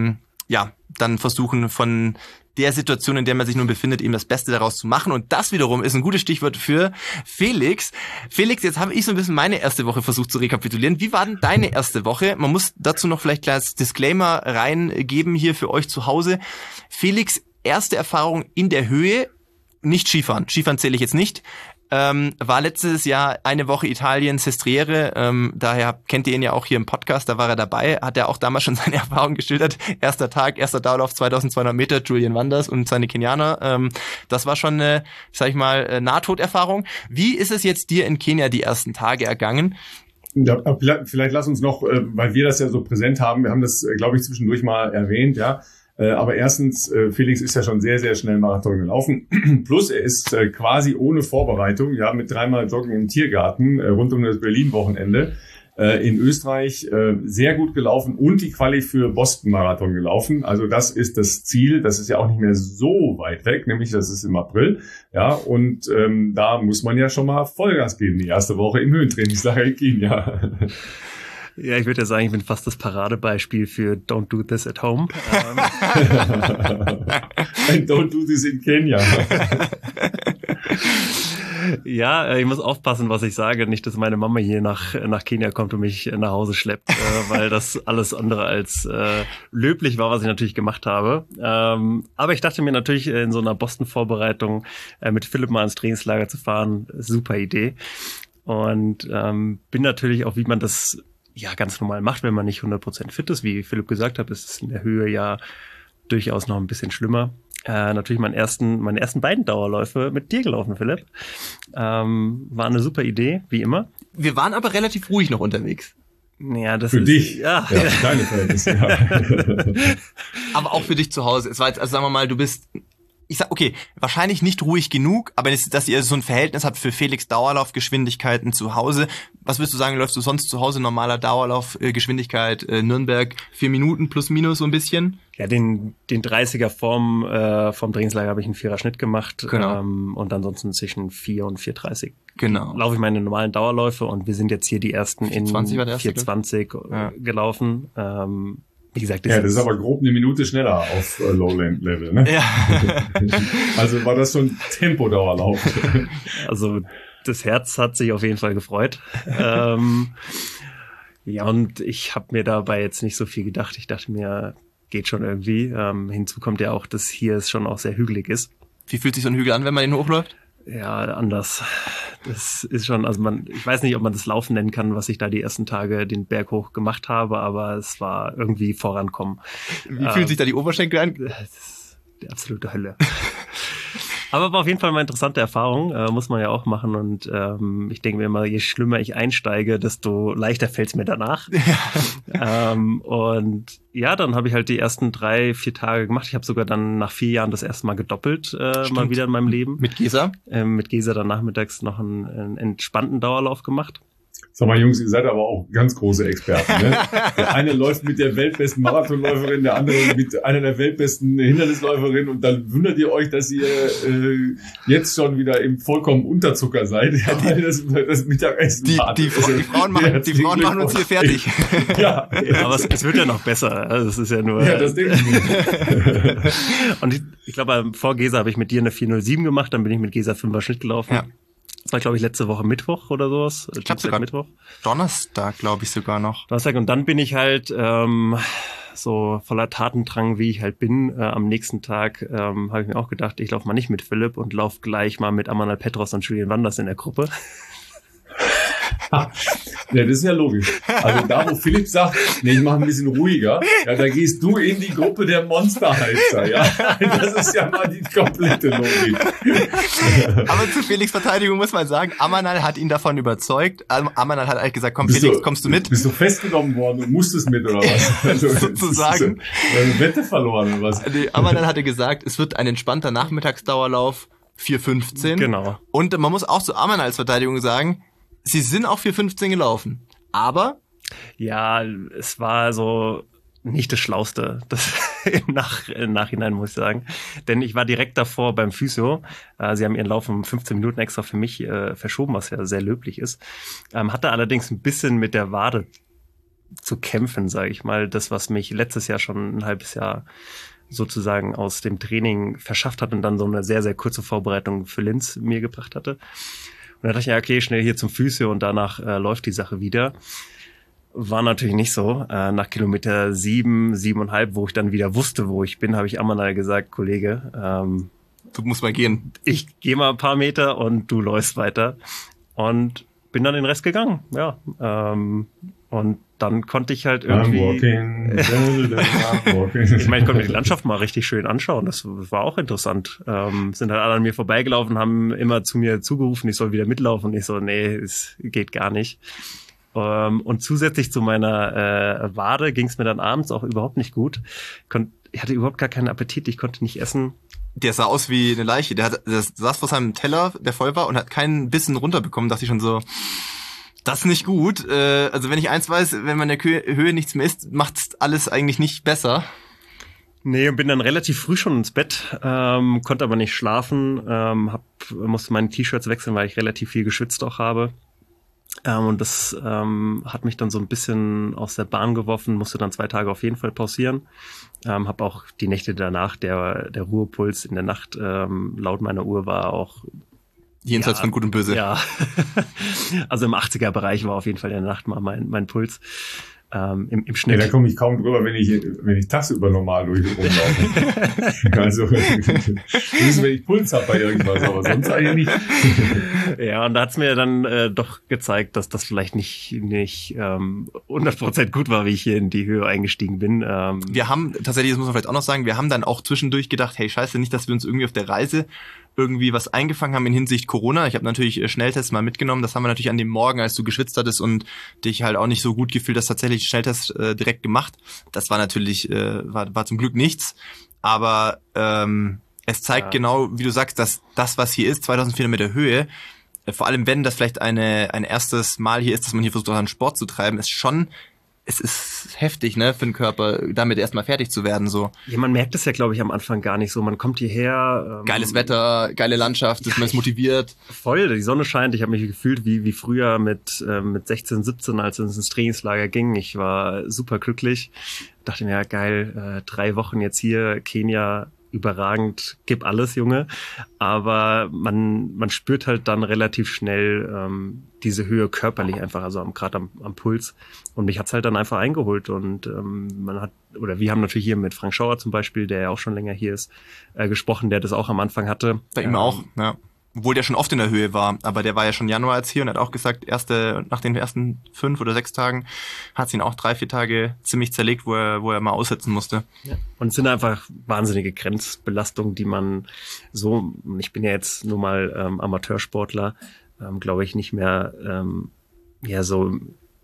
[SPEAKER 2] dann versuchen von der Situation, in der man sich nun befindet, eben das Beste daraus zu machen. Und das wiederum ist ein gutes Stichwort für Felix. Felix, jetzt habe ich so ein bisschen meine erste Woche versucht zu rekapitulieren. Wie war denn deine erste Woche? Man muss dazu noch vielleicht gleich als Disclaimer reingeben hier für euch zu Hause. Felix, erste Erfahrung in der Höhe, nicht Skifahren. Skifahren zähle ich jetzt nicht. War letztes Jahr eine Woche Italien, Sestriere, daher kennt ihr ihn ja auch hier im Podcast, da war er dabei, hat er auch damals schon seine Erfahrung geschildert, erster Tag, erster Dauerlauf, 2200 Meter, Julian Wanders und seine Kenianer, das war schon eine, sag ich mal, Nahtoderfahrung. Wie ist es jetzt dir in Kenia die ersten Tage ergangen?
[SPEAKER 1] Ja, vielleicht lass uns noch, weil wir das ja so präsent haben, wir haben das, glaube ich, zwischendurch mal erwähnt, ja. Aber erstens, Felix ist ja schon sehr, sehr schnell Marathon gelaufen. Plus er ist quasi ohne Vorbereitung, ja, mit 3-mal Joggen im Tiergarten rund um das Berlin-Wochenende in Österreich sehr gut gelaufen und die Quali für Boston-Marathon gelaufen. Also das ist das Ziel. Das ist ja auch nicht mehr so weit weg, nämlich das ist im April. Ja, und da muss man ja schon mal Vollgas geben, die erste Woche im Höhentrainingslager in Kenia.
[SPEAKER 3] Ja, ich würde ja sagen, ich bin fast das Paradebeispiel für Don't do this at home.
[SPEAKER 1] And don't do this in Kenia.
[SPEAKER 3] Ja, ich muss aufpassen, was ich sage. Nicht, dass meine Mama hier nach Kenia kommt und mich nach Hause schleppt, weil das alles andere als löblich war, was ich natürlich gemacht habe. Aber ich dachte mir natürlich, in so einer Boston-Vorbereitung mit Philipp mal ins Trainingslager zu fahren, super Idee. Und bin natürlich auch, wie man das ja ganz normal macht, wenn man nicht 100% fit ist. Wie Philipp gesagt hat, ist es in der Höhe ja durchaus noch ein bisschen schlimmer. Natürlich meine ersten beiden Dauerläufe mit dir gelaufen, Philipp. War eine super Idee, wie immer.
[SPEAKER 2] Wir waren aber relativ ruhig noch unterwegs.
[SPEAKER 3] Ja, das
[SPEAKER 1] für
[SPEAKER 3] ist,
[SPEAKER 1] dich.
[SPEAKER 3] Ja,
[SPEAKER 1] für deine Verhältnisse. Ja.
[SPEAKER 2] Aber auch für dich zu Hause. Es war jetzt, also sagen wir mal, du bist, ich sag, okay, wahrscheinlich nicht ruhig genug, aber dass ihr so ein Verhältnis habt für Felix Dauerlaufgeschwindigkeiten zu Hause. Was würdest du sagen, läufst du sonst zu Hause normaler Dauerlaufgeschwindigkeit Nürnberg 4 Minuten plus minus so ein bisschen?
[SPEAKER 3] Ja, den 30er vom Trainingslager habe ich einen 4er Schnitt gemacht.
[SPEAKER 2] Genau.
[SPEAKER 3] Und ansonsten zwischen 4 und 4,30.
[SPEAKER 2] Genau.
[SPEAKER 3] Laufe ich meine normalen Dauerläufe und wir sind jetzt hier die ersten in
[SPEAKER 2] 4,20
[SPEAKER 3] gelaufen. Wie gesagt,
[SPEAKER 1] das ist aber grob eine Minute schneller auf Lowland-Level, ne?
[SPEAKER 2] Ja.
[SPEAKER 1] Also war das schon Tempodauerlauf.
[SPEAKER 3] Also das Herz hat sich auf jeden Fall gefreut. Ja, und ich habe mir dabei jetzt nicht so viel gedacht. Ich dachte mir, geht schon irgendwie. Hinzu kommt ja auch, dass hier es schon auch sehr hügelig ist.
[SPEAKER 2] Wie fühlt sich so ein Hügel an, wenn man den hochläuft?
[SPEAKER 3] Ja, anders. Das ist schon, also ich weiß nicht, ob man das Laufen nennen kann, was ich da die ersten Tage den Berg hoch gemacht habe, aber es war irgendwie vorankommen.
[SPEAKER 2] Wie fühlt sich da die Oberschenkel an?
[SPEAKER 3] Das ist die absolute Hölle. Aber war auf jeden Fall eine interessante Erfahrung, muss man ja auch machen und ich denke mir immer, je schlimmer ich einsteige, desto leichter fällt es mir danach. Und ja, dann habe ich halt die ersten 3-4 Tage gemacht. Ich habe sogar dann nach 4 Jahren das erste Mal gedoppelt, mal wieder in meinem Leben.
[SPEAKER 2] Mit Gesa?
[SPEAKER 3] Mit Gesa dann nachmittags noch einen entspannten Dauerlauf gemacht.
[SPEAKER 1] Sag mal, Jungs, ihr seid aber auch ganz große Experten, ne? Der eine läuft mit der weltbesten Marathonläuferin, der andere mit einer der weltbesten Hindernisläuferinnen und dann wundert ihr euch, dass ihr jetzt schon wieder im vollkommen Unterzucker seid. Ja, weil das Mittagessen
[SPEAKER 2] die Frauen machen uns hier fertig.
[SPEAKER 3] Ja. Aber es wird ja noch besser. Also es ist ja nur.
[SPEAKER 1] Ja, das denke ich mir.
[SPEAKER 3] Und ich glaube, vor Gesa habe ich mit dir eine 4:07 gemacht, dann bin ich mit Gesa 5er Schnitt gelaufen.
[SPEAKER 2] Ja.
[SPEAKER 3] war, glaube ich, letzte Woche Mittwoch oder sowas.
[SPEAKER 2] Ich glaube sogar
[SPEAKER 3] Mittwoch.
[SPEAKER 2] Donnerstag, glaube ich sogar noch.
[SPEAKER 3] Donnerstag. Und dann bin ich halt so voller Tatendrang, wie ich halt bin. Am nächsten Tag habe ich mir auch gedacht, ich laufe mal nicht mit Philipp und laufe gleich mal mit Amanal Petros und Julian Wanders in der Gruppe.
[SPEAKER 1] Ja, das ist ja logisch. Also da, wo Philipp sagt, nee, ich mache ein bisschen ruhiger, ja, da gehst du in die Gruppe der Monsterheizer, ja. Das ist ja mal die komplette Logik.
[SPEAKER 2] Aber zu Felix' Verteidigung muss man sagen, Amanal hat ihn davon überzeugt. Amanal hat halt gesagt, komm Felix, kommst du mit?
[SPEAKER 1] Bist du festgenommen worden und musstest mit oder was? Also,
[SPEAKER 2] sozusagen.
[SPEAKER 1] Eine Wette verloren oder was?
[SPEAKER 2] Nee, Amanal hatte gesagt, es wird ein entspannter Nachmittagsdauerlauf, 4:15.
[SPEAKER 3] Genau.
[SPEAKER 2] Und man muss auch zu Amanals Verteidigung sagen, sie sind auch 4:15 gelaufen. Aber?
[SPEAKER 3] Ja, es war so nicht das Schlauste. Das im Nachhinein muss ich sagen. Denn ich war direkt davor beim Physio. Sie haben ihren Lauf um 15 Minuten extra für mich verschoben, was ja sehr löblich ist. Hatte allerdings ein bisschen mit der Wade zu kämpfen, sage ich mal. Das, was mich letztes Jahr schon ein halbes Jahr sozusagen aus dem Training verschafft hat und dann so eine sehr, sehr kurze Vorbereitung für Linz mir gebracht hatte. Und da dachte ich, ja, okay, schnell hier zum Physio und danach läuft die Sache wieder. War natürlich nicht so. Nach Kilometer 7,5, wo ich dann wieder wusste, wo ich bin, habe ich Amanal gesagt, Kollege,
[SPEAKER 2] du musst mal gehen.
[SPEAKER 3] Ich gehe mal ein paar Meter und du läufst weiter. Und bin dann den Rest gegangen, ja. Und dann konnte ich halt irgendwie... Ich meine, ich konnte mir die Landschaft mal richtig schön anschauen. Das war auch interessant. Sind halt alle an mir vorbeigelaufen, haben immer zu mir zugerufen, ich soll wieder mitlaufen. Und ich so, nee, es geht gar nicht. Und zusätzlich zu meiner Wade ging es mir dann abends auch überhaupt nicht gut. Ich hatte überhaupt gar keinen Appetit, ich konnte nicht essen.
[SPEAKER 2] Der sah aus wie eine Leiche. Der saß vor seinem Teller, der voll war, und hat keinen Bissen runterbekommen. Dachte ich schon so, das ist nicht gut. Also wenn ich eins weiß, wenn man in der Höhe nichts mehr isst, macht's alles eigentlich nicht besser.
[SPEAKER 3] Nee, und bin dann relativ früh schon ins Bett, konnte aber nicht schlafen, musste meine T-Shirts wechseln, weil ich relativ viel geschwitzt auch habe. Und das hat mich dann so ein bisschen aus der Bahn geworfen, musste dann 2 Tage auf jeden Fall pausieren. Habe auch die Nächte danach, der Ruhepuls in der Nacht, laut meiner Uhr war auch
[SPEAKER 2] jenseits von Gut und Böse.
[SPEAKER 3] Ja, also im 80er-Bereich war auf jeden Fall in der Nacht mal mein Puls. Im Schnitt.
[SPEAKER 1] Ja, da komme ich kaum drüber, wenn ich tagsüber normal rumlaufe. Also, das ist, wenn ich Puls habe bei irgendwas, aber sonst eigentlich nicht.
[SPEAKER 3] Ja, und da hat's mir dann doch gezeigt, dass das vielleicht nicht 100% gut war, wie ich hier in die Höhe eingestiegen bin.
[SPEAKER 2] Wir haben, tatsächlich, das muss man vielleicht auch noch sagen, wir haben dann auch zwischendurch gedacht, hey, scheiße, nicht, dass wir uns irgendwie auf der Reise irgendwie was eingefangen haben in Hinsicht Corona. Ich habe natürlich Schnelltests mal mitgenommen. Das haben wir natürlich an dem Morgen, als du geschwitzt hattest und dich halt auch nicht so gut gefühlt hast, tatsächlich Schnelltest direkt gemacht. Das war natürlich, war zum Glück nichts. Aber es zeigt genau, wie du sagst, dass das, was hier ist, 2400 Meter Höhe, vor allem wenn das vielleicht ein erstes Mal hier ist, dass man hier versucht, einen Sport zu treiben, es ist heftig, ne, für den Körper, damit erstmal fertig zu werden, so.
[SPEAKER 3] Ja, man merkt es ja, glaube ich, am Anfang gar nicht so. Man kommt hierher.
[SPEAKER 2] Geiles Wetter, geile Landschaft, man ist motiviert.
[SPEAKER 3] Voll, die Sonne scheint. Ich habe mich gefühlt wie früher mit 16, 17, als es ins Trainingslager ging. Ich war super glücklich. Dachte mir, ja, geil, 3 Wochen jetzt hier, Kenia, überragend, gib alles, Junge. Aber man spürt halt dann relativ schnell diese Höhe körperlich einfach, also gerade am Puls. Und mich hat's halt dann einfach eingeholt. Und wir haben natürlich hier mit Frank Schauer zum Beispiel, der ja auch schon länger hier ist, gesprochen, der das auch am Anfang hatte.
[SPEAKER 2] Bei ihm auch, ja. Obwohl der schon oft in der Höhe war, aber der war ja schon Januar jetzt hier und hat auch gesagt, nach den ersten 5 oder 6 Tagen hat es ihn auch 3-4 Tage ziemlich zerlegt, wo er mal aussetzen musste.
[SPEAKER 3] Ja. Und es sind einfach wahnsinnige Grenzbelastungen, die man so, ich bin ja jetzt nur mal Amateursportler, glaube ich nicht mehr so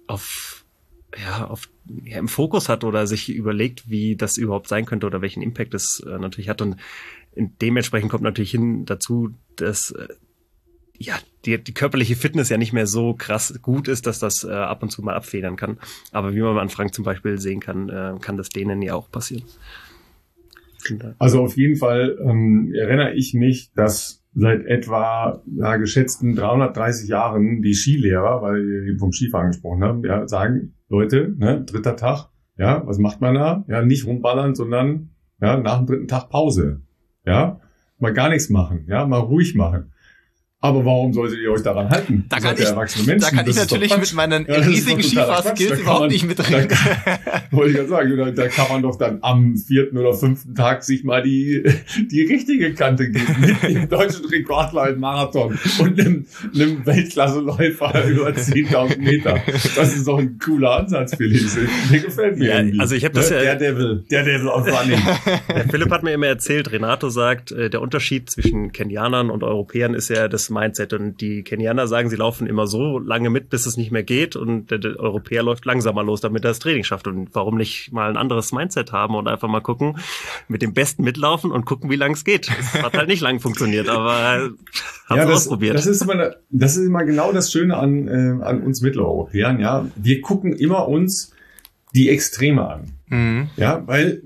[SPEAKER 3] im Fokus hat oder sich überlegt, wie das überhaupt sein könnte oder welchen Impact es natürlich hat. Und dementsprechend kommt natürlich dazu, dass die körperliche Fitness ja nicht mehr so krass gut ist, dass das ab und zu mal abfedern kann. Aber wie man an Frank zum Beispiel sehen kann, kann das denen ja auch passieren.
[SPEAKER 1] Also auf jeden Fall erinnere ich mich, dass seit etwa geschätzten 330 Jahren die Skilehrer, weil wir vom Skifahren gesprochen haben, ja, sagen, Leute, ne, 3. Tag, ja, was macht man da? Ja, nicht rumballern, sondern ja, nach dem 3. Tag Pause. Ja, mal gar nichts machen, ja, mal ruhig machen. Aber warum solltet ihr euch daran halten?
[SPEAKER 2] Da kann ich natürlich mit meinen riesigen Skifahrskills überhaupt nicht mitreden.
[SPEAKER 1] Wollte ich ja sagen, da kann man doch dann am 4. oder 5. Tag sich mal die richtige Kante geben. Mit dem deutschen Rekordler im Marathon und einem Weltklasseläufer über 10.000 Meter. Das ist doch ein cooler Ansatz, Philipp. Der gefällt mir irgendwie.
[SPEAKER 3] Also ich habe das
[SPEAKER 1] Der Devil auf Running.
[SPEAKER 3] Philipp hat mir immer erzählt, Renato sagt, der Unterschied zwischen Kenianern und Europäern ist ja das Mindset. Und die Kenianer sagen, sie laufen immer so lange mit, bis es nicht mehr geht. Und der Europäer läuft langsamer los, damit er das Training schafft. Und warum nicht mal ein anderes Mindset haben und einfach mal gucken, mit dem Besten mitlaufen und gucken, wie lang es geht. Es hat halt nicht lang funktioniert, aber haben es ausprobiert.
[SPEAKER 1] Das ist immer genau das Schöne an uns Mitteleuropäern. Ja, wir gucken immer uns die Extreme an. Mhm. Ja, weil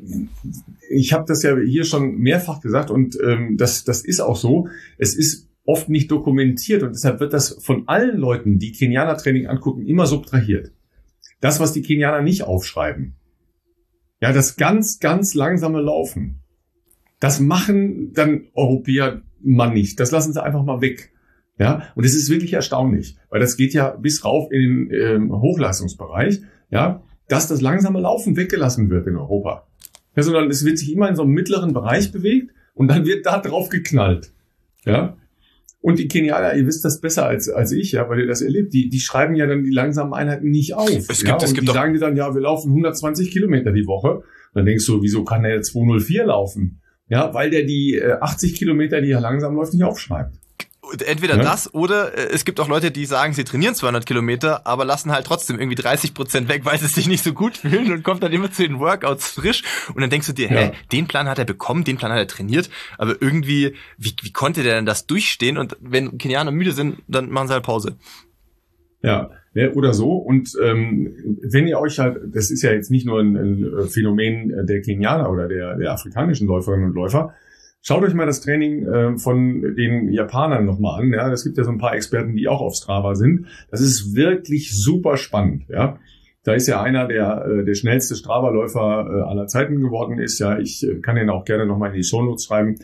[SPEAKER 1] ich habe das ja hier schon mehrfach gesagt und das ist auch so. Es ist oft nicht dokumentiert und deshalb wird das von allen Leuten, die Kenianer-Training angucken, immer subtrahiert. Das, was die Kenianer nicht aufschreiben. Ja, das ganz, ganz langsame Laufen. Das machen dann Europäer mal nicht. Das lassen sie einfach mal weg. Ja, und es ist wirklich erstaunlich, weil das geht ja bis rauf in den Hochleistungsbereich, ja, dass das langsame Laufen weggelassen wird in Europa. Ja, sondern es wird sich immer in so einem mittleren Bereich bewegt und dann wird da drauf geknallt. Ja. Und die Kenianer, ihr wisst das besser als ich, ja, weil ihr das erlebt, die schreiben ja dann die langsamen Einheiten nicht auf. Die sagen dir dann, ja, wir laufen 120 Kilometer die Woche. Dann denkst du, wieso kann der 204 laufen? Ja, weil der die 80 Kilometer, die er langsam läuft, nicht aufschreibt.
[SPEAKER 2] Entweder das oder es gibt auch Leute, die sagen, sie trainieren 200 Kilometer, aber lassen halt trotzdem irgendwie 30% weg, weil sie sich nicht so gut fühlen und kommt dann immer zu den Workouts frisch und dann denkst du dir, den Plan hat er bekommen, den Plan hat er trainiert, aber irgendwie, wie konnte der denn das durchstehen? Und wenn Kenianer müde sind, dann machen sie halt Pause.
[SPEAKER 1] Ja, oder so. Und wenn ihr euch halt, das ist ja jetzt nicht nur ein Phänomen der Kenianer oder der afrikanischen Läuferinnen und Läufer, schaut euch mal das Training von den Japanern nochmal an. Ja, es gibt ja so ein paar Experten, die auch auf Strava sind. Das ist wirklich super spannend. Ja, da ist ja einer, der schnellste Strava-Läufer aller Zeiten geworden ist. Ja, ich kann ihn auch gerne nochmal in die Shownotes schreiben.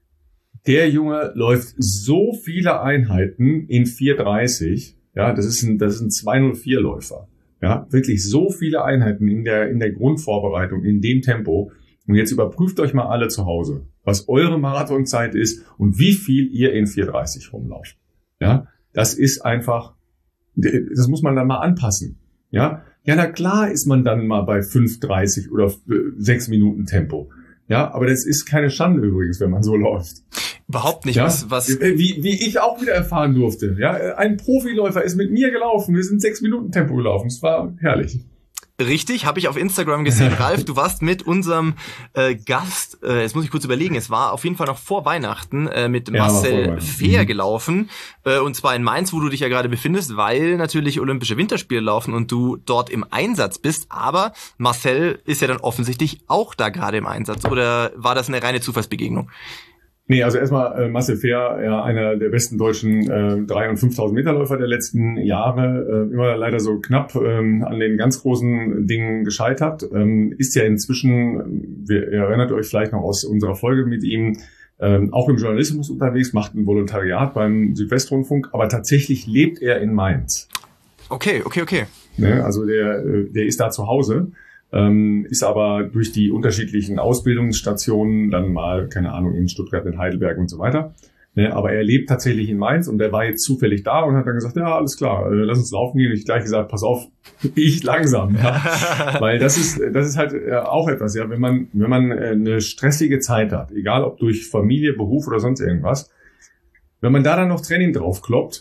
[SPEAKER 1] Der Junge läuft so viele Einheiten in 4:30. Ja, das ist ein 2:04-Läufer. Ja, wirklich so viele Einheiten in der Grundvorbereitung in dem Tempo. Und jetzt überprüft euch mal alle zu Hause, was eure Marathonzeit ist und wie viel ihr in 4:30 rumlauft. Ja, das ist einfach, das muss man dann mal anpassen. Ja, na klar ist man dann mal bei 5:30 oder 6 Minuten Tempo. Ja, aber das ist keine Schande übrigens, wenn man so läuft.
[SPEAKER 2] Überhaupt nicht.
[SPEAKER 1] Ja?
[SPEAKER 2] Was?
[SPEAKER 1] Wie ich auch wieder erfahren durfte. Ja, ein Profiläufer ist mit mir gelaufen. Wir sind 6 Minuten Tempo gelaufen. Es war herrlich.
[SPEAKER 2] Richtig, habe ich auf Instagram gesehen. Ralf, du warst mit unserem Gast, jetzt muss ich kurz überlegen, es war auf jeden Fall noch vor Weihnachten, mit Marcel Fehr gelaufen. Und zwar in Mainz, wo du dich ja gerade befindest, weil natürlich Olympische Winterspiele laufen und du dort im Einsatz bist. Aber Marcel ist ja dann offensichtlich auch da gerade im Einsatz. Oder war das eine reine Zufallsbegegnung?
[SPEAKER 1] Nee, also erstmal Marcel Fehr, ja, einer der besten deutschen 3.000 und 5.000 Meter Läufer der letzten Jahre, immer leider so knapp an den ganz großen Dingen gescheitert, ist ja inzwischen, ihr erinnert euch vielleicht noch aus unserer Folge mit ihm, auch im Journalismus unterwegs, macht ein Volontariat beim Südwestrundfunk, aber tatsächlich lebt er in Mainz.
[SPEAKER 2] Okay.
[SPEAKER 1] Ne, also der ist da zu Hause. Ist aber durch die unterschiedlichen Ausbildungsstationen dann mal, keine Ahnung, in Stuttgart, in Heidelberg und so weiter. Ne, aber er lebt tatsächlich in Mainz und der war jetzt zufällig da und hat dann gesagt, ja, alles klar, lass uns laufen gehen. Und ich gleich gesagt, pass auf, ich langsam. Ja. Weil das ist halt auch etwas, ja, wenn man eine stressige Zeit hat, egal ob durch Familie, Beruf oder sonst irgendwas, wenn man da dann noch Training draufkloppt,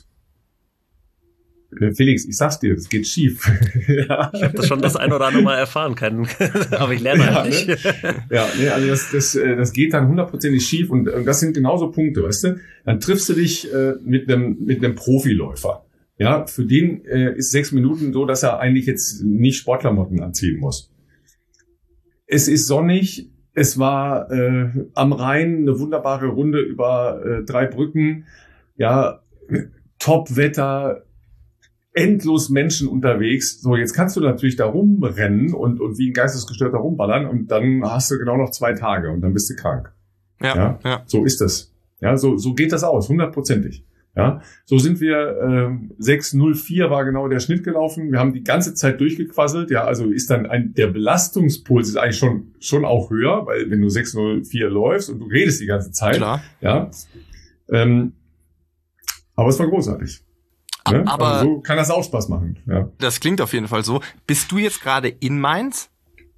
[SPEAKER 1] Felix, ich sag's dir, das geht schief.
[SPEAKER 3] Ja. Ich habe das schon das ein oder andere Mal erfahren können, aber ich lerne halt nicht.
[SPEAKER 1] Ne? Also das geht dann 100% schief und das sind genauso Punkte, weißt du? Dann triffst du dich mit einem Profiläufer. Ja, für den ist 6 Minuten so, dass er eigentlich jetzt nicht Sportklamotten anziehen muss. Es ist sonnig, es war am Rhein eine wunderbare Runde über 3 Brücken, ja, Top-Wetter, endlos Menschen unterwegs. So, jetzt kannst du natürlich da rumrennen und wie ein Geistesgestörter rumballern und dann hast du genau noch 2 Tage und dann bist du krank. Ja. So ist das. Ja, so geht das aus, 100%. Ja, so sind wir 6:04 war genau der Schnitt gelaufen. Wir haben die ganze Zeit durchgequasselt. Ja, also ist dann der Belastungspuls ist eigentlich schon auch höher, weil wenn du 6:04 läufst und du redest die ganze Zeit,
[SPEAKER 2] klar.
[SPEAKER 1] Ja, aber es war großartig. Ne?
[SPEAKER 2] Aber
[SPEAKER 1] also so kann das auch Spaß machen. Ja.
[SPEAKER 2] Das klingt auf jeden Fall so. Bist du jetzt gerade in Mainz?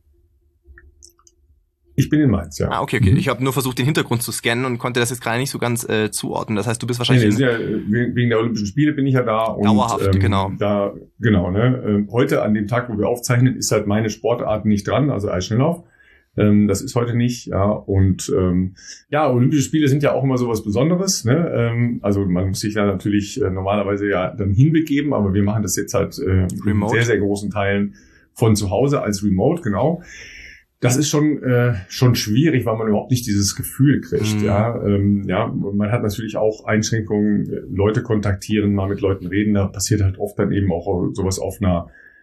[SPEAKER 1] Ich bin in Mainz, ja.
[SPEAKER 2] Ah, okay. Ich habe nur versucht, den Hintergrund zu scannen und konnte das jetzt gerade nicht so ganz zuordnen. Das heißt, du bist wahrscheinlich
[SPEAKER 1] wegen der Olympischen Spiele bin ich ja da.
[SPEAKER 2] Dauerhaft,
[SPEAKER 1] und,
[SPEAKER 2] genau.
[SPEAKER 1] Ne? Heute, an dem Tag, wo wir aufzeichnen, ist halt meine Sportart nicht dran, also Eisschnelllauf. Das ist heute nicht, ja. Und Olympische Spiele sind ja auch immer so was Besonderes, ne? Also man muss sich da natürlich normalerweise ja dann hinbegeben, aber wir machen das jetzt halt in sehr, sehr großen Teilen von zu Hause als Remote, genau. Das ist schon schwierig, weil man überhaupt nicht dieses Gefühl kriegt. Man hat natürlich auch Einschränkungen, Leute kontaktieren, mal mit Leuten reden. Da passiert halt oft dann eben auch sowas auf einer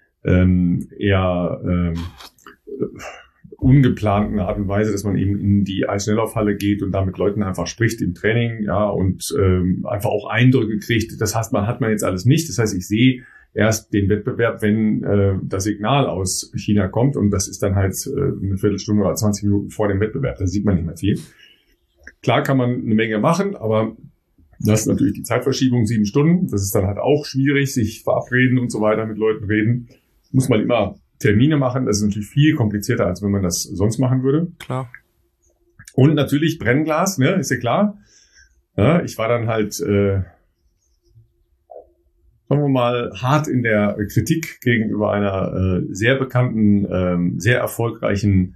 [SPEAKER 1] eher ungeplanten Art und Weise, dass man eben in die Eisschnelllaufhalle geht und da mit Leuten einfach spricht im Training, ja, und einfach auch Eindrücke kriegt. Das hat man jetzt alles nicht. Das heißt, ich sehe erst den Wettbewerb, wenn das Signal aus China kommt, und das ist dann halt eine Viertelstunde oder 20 Minuten vor dem Wettbewerb. Da sieht man nicht mehr viel. Klar kann man eine Menge machen, aber das ist natürlich die Zeitverschiebung, 7 Stunden. Das ist dann halt auch schwierig, sich verabreden und so weiter, mit Leuten reden. Muss man immer Termine machen. Das ist natürlich viel komplizierter, als wenn man das sonst machen würde.
[SPEAKER 2] Klar.
[SPEAKER 1] Und natürlich Brennglas, ne, ist ja klar. Ja, ich war dann halt sagen wir mal, hart in der Kritik gegenüber einer sehr bekannten, sehr erfolgreichen,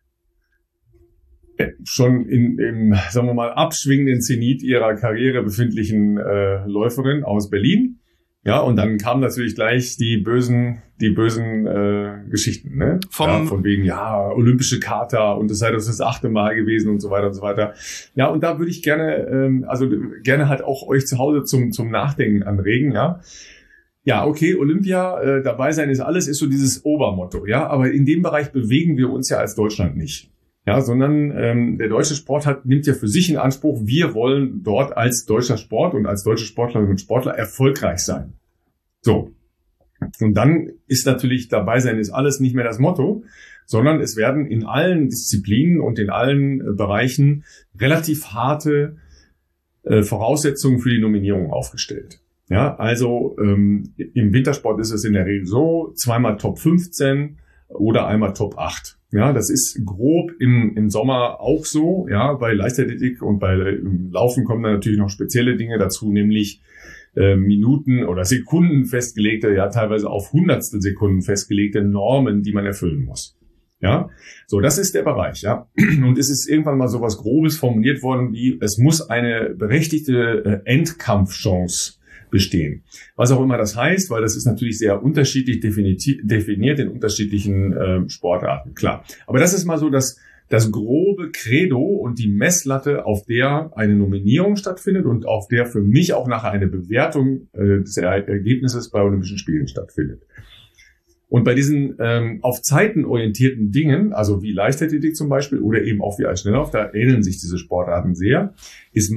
[SPEAKER 1] schon im, sagen wir mal, abschwingenden Zenit ihrer Karriere befindlichen Läuferin aus Berlin. Ja, und dann kamen natürlich gleich die bösen Geschichten, ne? Von wegen, olympische Charta und es sei das 8. Mal gewesen und so weiter und so weiter. Ja, und da würde ich gerne halt auch euch zu Hause zum Nachdenken anregen, ja. Ja, okay, Olympia, dabei sein ist alles, ist so dieses Obermotto, ja. Aber in dem Bereich bewegen wir uns ja als Deutschland nicht. Ja, sondern der deutsche Sport nimmt ja für sich in Anspruch, wir wollen dort als deutscher Sport und als deutsche Sportlerinnen und Sportler erfolgreich sein. So. Und dann ist natürlich dabei sein ist alles nicht mehr das Motto, sondern es werden in allen Disziplinen und in allen Bereichen relativ harte Voraussetzungen für die Nominierung aufgestellt. Ja, also im Wintersport ist es in der Regel so, 2-mal Top 15 oder einmal Top 8. Ja, das ist grob im Sommer auch so. Ja, bei Leichtathletik und bei Laufen kommen dann natürlich noch spezielle Dinge dazu, nämlich Minuten oder Sekunden festgelegte, ja teilweise auf Hundertstel Sekunden festgelegte Normen, die man erfüllen muss. Ja, so, das ist der Bereich, ja. Und es ist irgendwann mal so was Grobes formuliert worden, wie es muss eine berechtigte Endkampfchance bestehen. Was auch immer das heißt, weil das ist natürlich sehr unterschiedlich definiert in unterschiedlichen Sportarten, klar. Aber das ist mal so das grobe Credo und die Messlatte, auf der eine Nominierung stattfindet und auf der für mich auch nachher eine Bewertung des Ergebnisses bei Olympischen Spielen stattfindet. Und bei diesen auf Zeiten orientierten Dingen, also wie Leichtathletik zum Beispiel oder eben auch wie Eisschnelllauf, da ähneln sich diese Sportarten sehr, ist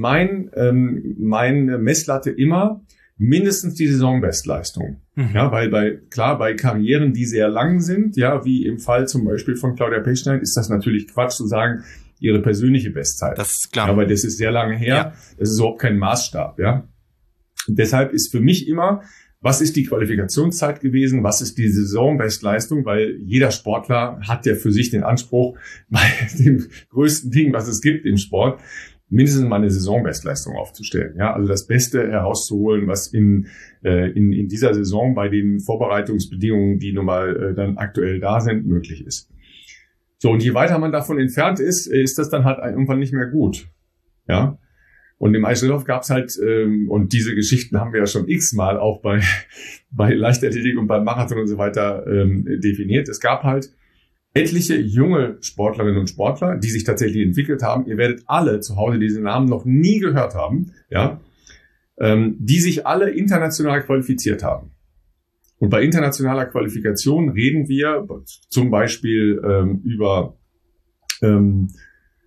[SPEAKER 1] meine Messlatte immer mindestens die Saisonbestleistung. Mhm. Ja, weil bei Karrieren, die sehr lang sind, ja, wie im Fall zum Beispiel von Claudia Pechstein, ist das natürlich Quatsch zu sagen, ihre persönliche Bestzeit.
[SPEAKER 2] Das ist klar.
[SPEAKER 1] Ja, weil das ist sehr lange her. Ja. Das ist überhaupt kein Maßstab, ja. Deshalb ist für mich immer, was ist die Qualifikationszeit gewesen? Was ist die Saisonbestleistung? Weil jeder Sportler hat ja für sich den Anspruch, bei dem größten Ding, was es gibt im Sport, mindestens mal eine Saisonbestleistung aufzustellen. Ja, also das Beste herauszuholen, was in dieser Saison bei den Vorbereitungsbedingungen, die nun mal dann aktuell da sind, möglich ist. So, und je weiter man davon entfernt ist, ist das dann halt irgendwann nicht mehr gut. Ja. Und im Eisschnelllauf gab's halt, und diese Geschichten haben wir ja schon x-mal auch bei Leichtathletik und beim Marathon und so weiter definiert. Es gab halt etliche junge Sportlerinnen und Sportler, die sich tatsächlich entwickelt haben. Ihr werdet alle zu Hause diese Namen noch nie gehört haben, ja, die sich alle international qualifiziert haben. Und bei internationaler Qualifikation reden wir zum Beispiel über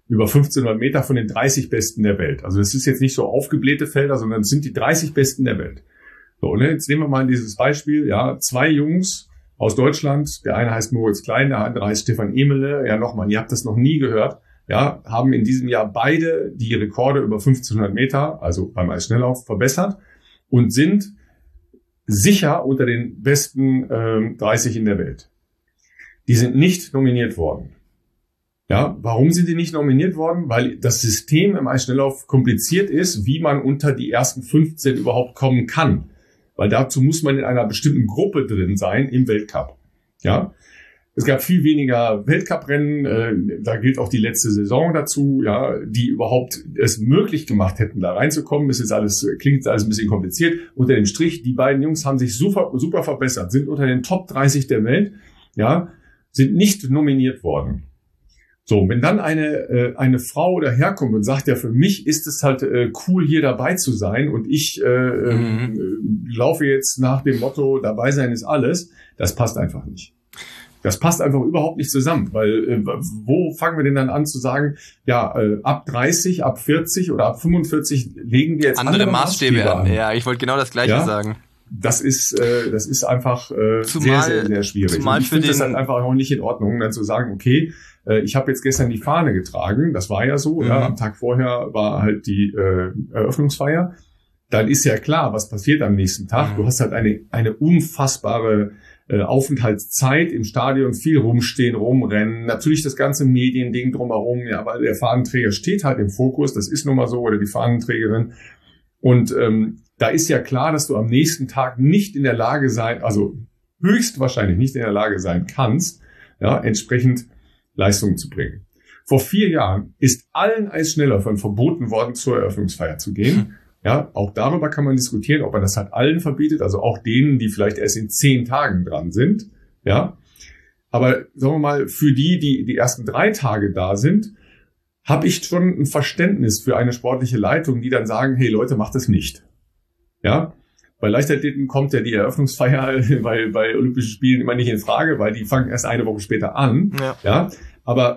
[SPEAKER 1] über 1500 Meter von den 30 Besten der Welt. Also das ist jetzt nicht so aufgeblähte Felder, sondern es sind die 30 Besten der Welt. So, und jetzt nehmen wir mal dieses Beispiel, ja, 2 Jungs aus Deutschland, der eine heißt Moritz Klein, der andere heißt Stefan Emele, ja nochmal, ihr habt das noch nie gehört, ja, haben in diesem Jahr beide die Rekorde über 1500 Meter, also beim Eisschnelllauf, verbessert und sind sicher unter den besten 30 in der Welt. Die sind nicht nominiert worden. Ja, warum sind die nicht nominiert worden? Weil das System im Eisschnelllauf kompliziert ist, wie man unter die ersten 15 überhaupt kommen kann. Weil dazu muss man in einer bestimmten Gruppe drin sein im Weltcup. Ja, es gab viel weniger Weltcuprennen, da gilt auch die letzte Saison dazu, ja, die überhaupt es möglich gemacht hätten, da reinzukommen. Es ist alles, klingt alles ein bisschen kompliziert. Unter dem Strich, die beiden Jungs haben sich super verbessert, sind unter den Top 30 der Welt, ja, sind nicht nominiert worden. So, wenn dann eine Frau daherkommt und sagt, ja, für mich ist es halt cool, hier dabei zu sein und ich laufe jetzt nach dem Motto, dabei sein ist alles, das passt einfach nicht. Das passt einfach überhaupt nicht zusammen, weil wo fangen wir denn dann an zu sagen, ja, ab 30, ab 40 oder ab 45 legen wir jetzt
[SPEAKER 2] andere Maßstäbe an. Ja, ich wollte genau das Gleiche sagen.
[SPEAKER 1] Das ist einfach sehr schwierig. Und ich finde es dann einfach auch nicht in Ordnung, dann zu sagen, okay, ich habe jetzt gestern die Fahne getragen, das war ja so, ja, am Tag vorher war halt die Eröffnungsfeier. Dann ist ja klar, was passiert am nächsten Tag. Du hast halt eine unfassbare Aufenthaltszeit im Stadion, viel rumstehen, rumrennen, natürlich das ganze Mediending drumherum, ja, weil der Fahnenträger steht halt im Fokus, das ist nun mal so, oder die Fahnenträgerin. Und da ist ja klar, dass du am nächsten Tag nicht in der Lage sein, also höchstwahrscheinlich nicht in der Lage sein kannst, ja, entsprechend Leistungen zu bringen. Vor 4 Jahren ist allen Eisschnellläufern verboten worden, zur Eröffnungsfeier zu gehen. Ja, auch darüber kann man diskutieren, ob man das halt allen verbietet, also auch denen, die vielleicht erst in 10 Tagen dran sind. Ja, aber sagen wir mal, für die ersten 3 Tage da sind, habe ich schon ein Verständnis für eine sportliche Leitung, die dann sagen, hey Leute, macht das nicht. Ja, bei Leichtathleten kommt ja die Eröffnungsfeier bei Olympischen Spielen immer nicht in Frage, weil die fangen erst eine Woche später an. Ja, aber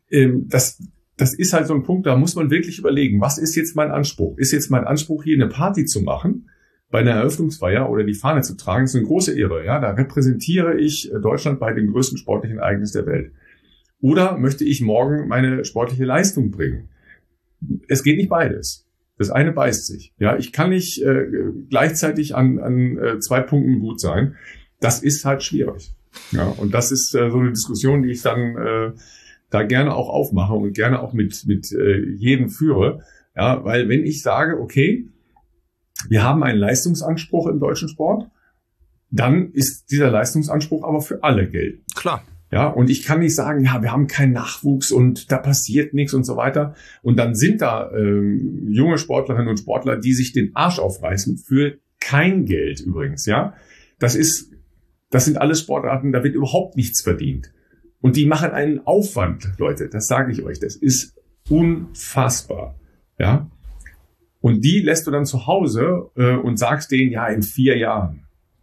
[SPEAKER 1] das ist halt so ein Punkt, da muss man wirklich überlegen, was ist jetzt mein Anspruch? Ist jetzt mein Anspruch, hier eine Party zu machen, bei einer Eröffnungsfeier oder die Fahne zu tragen? Das ist eine große Ehre. Ja, da repräsentiere ich Deutschland bei dem größten sportlichen Ereignis der Welt. Oder möchte ich morgen meine sportliche Leistung bringen? Es geht nicht beides. Das eine beißt sich. Ja, ich kann nicht gleichzeitig an 2 Punkten gut sein. Das ist halt schwierig. Ja, und das ist so eine Diskussion, die ich dann da gerne auch aufmache und gerne auch mit jedem führe. Ja, weil wenn ich sage, okay, wir haben einen Leistungsanspruch im deutschen Sport, dann ist dieser Leistungsanspruch aber für alle geltend.
[SPEAKER 2] Klar.
[SPEAKER 1] Ja, und ich kann nicht sagen, ja, wir haben keinen Nachwuchs und da passiert nichts und so weiter. Und dann sind da junge Sportlerinnen und Sportler, die sich den Arsch aufreißen für kein Geld übrigens, ja. Das sind alles Sportarten, da wird überhaupt nichts verdient. Und die machen einen Aufwand, Leute, das sage ich euch, das ist unfassbar, ja. Und die lässt du dann zu Hause und sagst denen, ja, in 4 Jahren.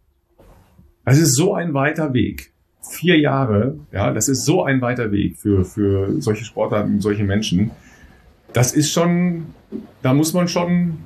[SPEAKER 1] Das ist so ein weiter Weg. 4 Jahre, ja, das ist so ein weiter Weg für solche Sportarten, solche Menschen. Das ist schon, da muss man schon,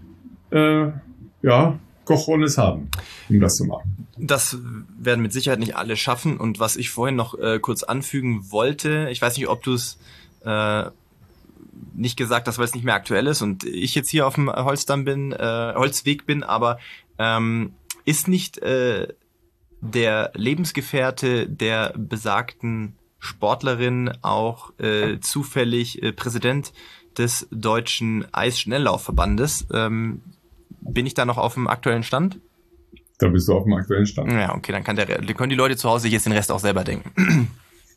[SPEAKER 1] Cojones haben, um das zu machen.
[SPEAKER 2] Das werden mit Sicherheit nicht alle schaffen. Und was ich vorhin noch kurz anfügen wollte, ich weiß nicht, ob du es nicht gesagt hast, weil es nicht mehr aktuell ist und ich jetzt hier auf dem Holzweg bin, aber ist nicht der Lebensgefährte der besagten Sportlerin auch zufällig Präsident des Deutschen Eisschnelllaufverbandes? Bin ich da noch auf dem aktuellen Stand?
[SPEAKER 1] Da bist du auf dem aktuellen Stand.
[SPEAKER 2] Ja, okay, dann können die Leute zu Hause jetzt den Rest auch selber denken.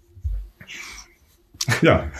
[SPEAKER 1] Ja.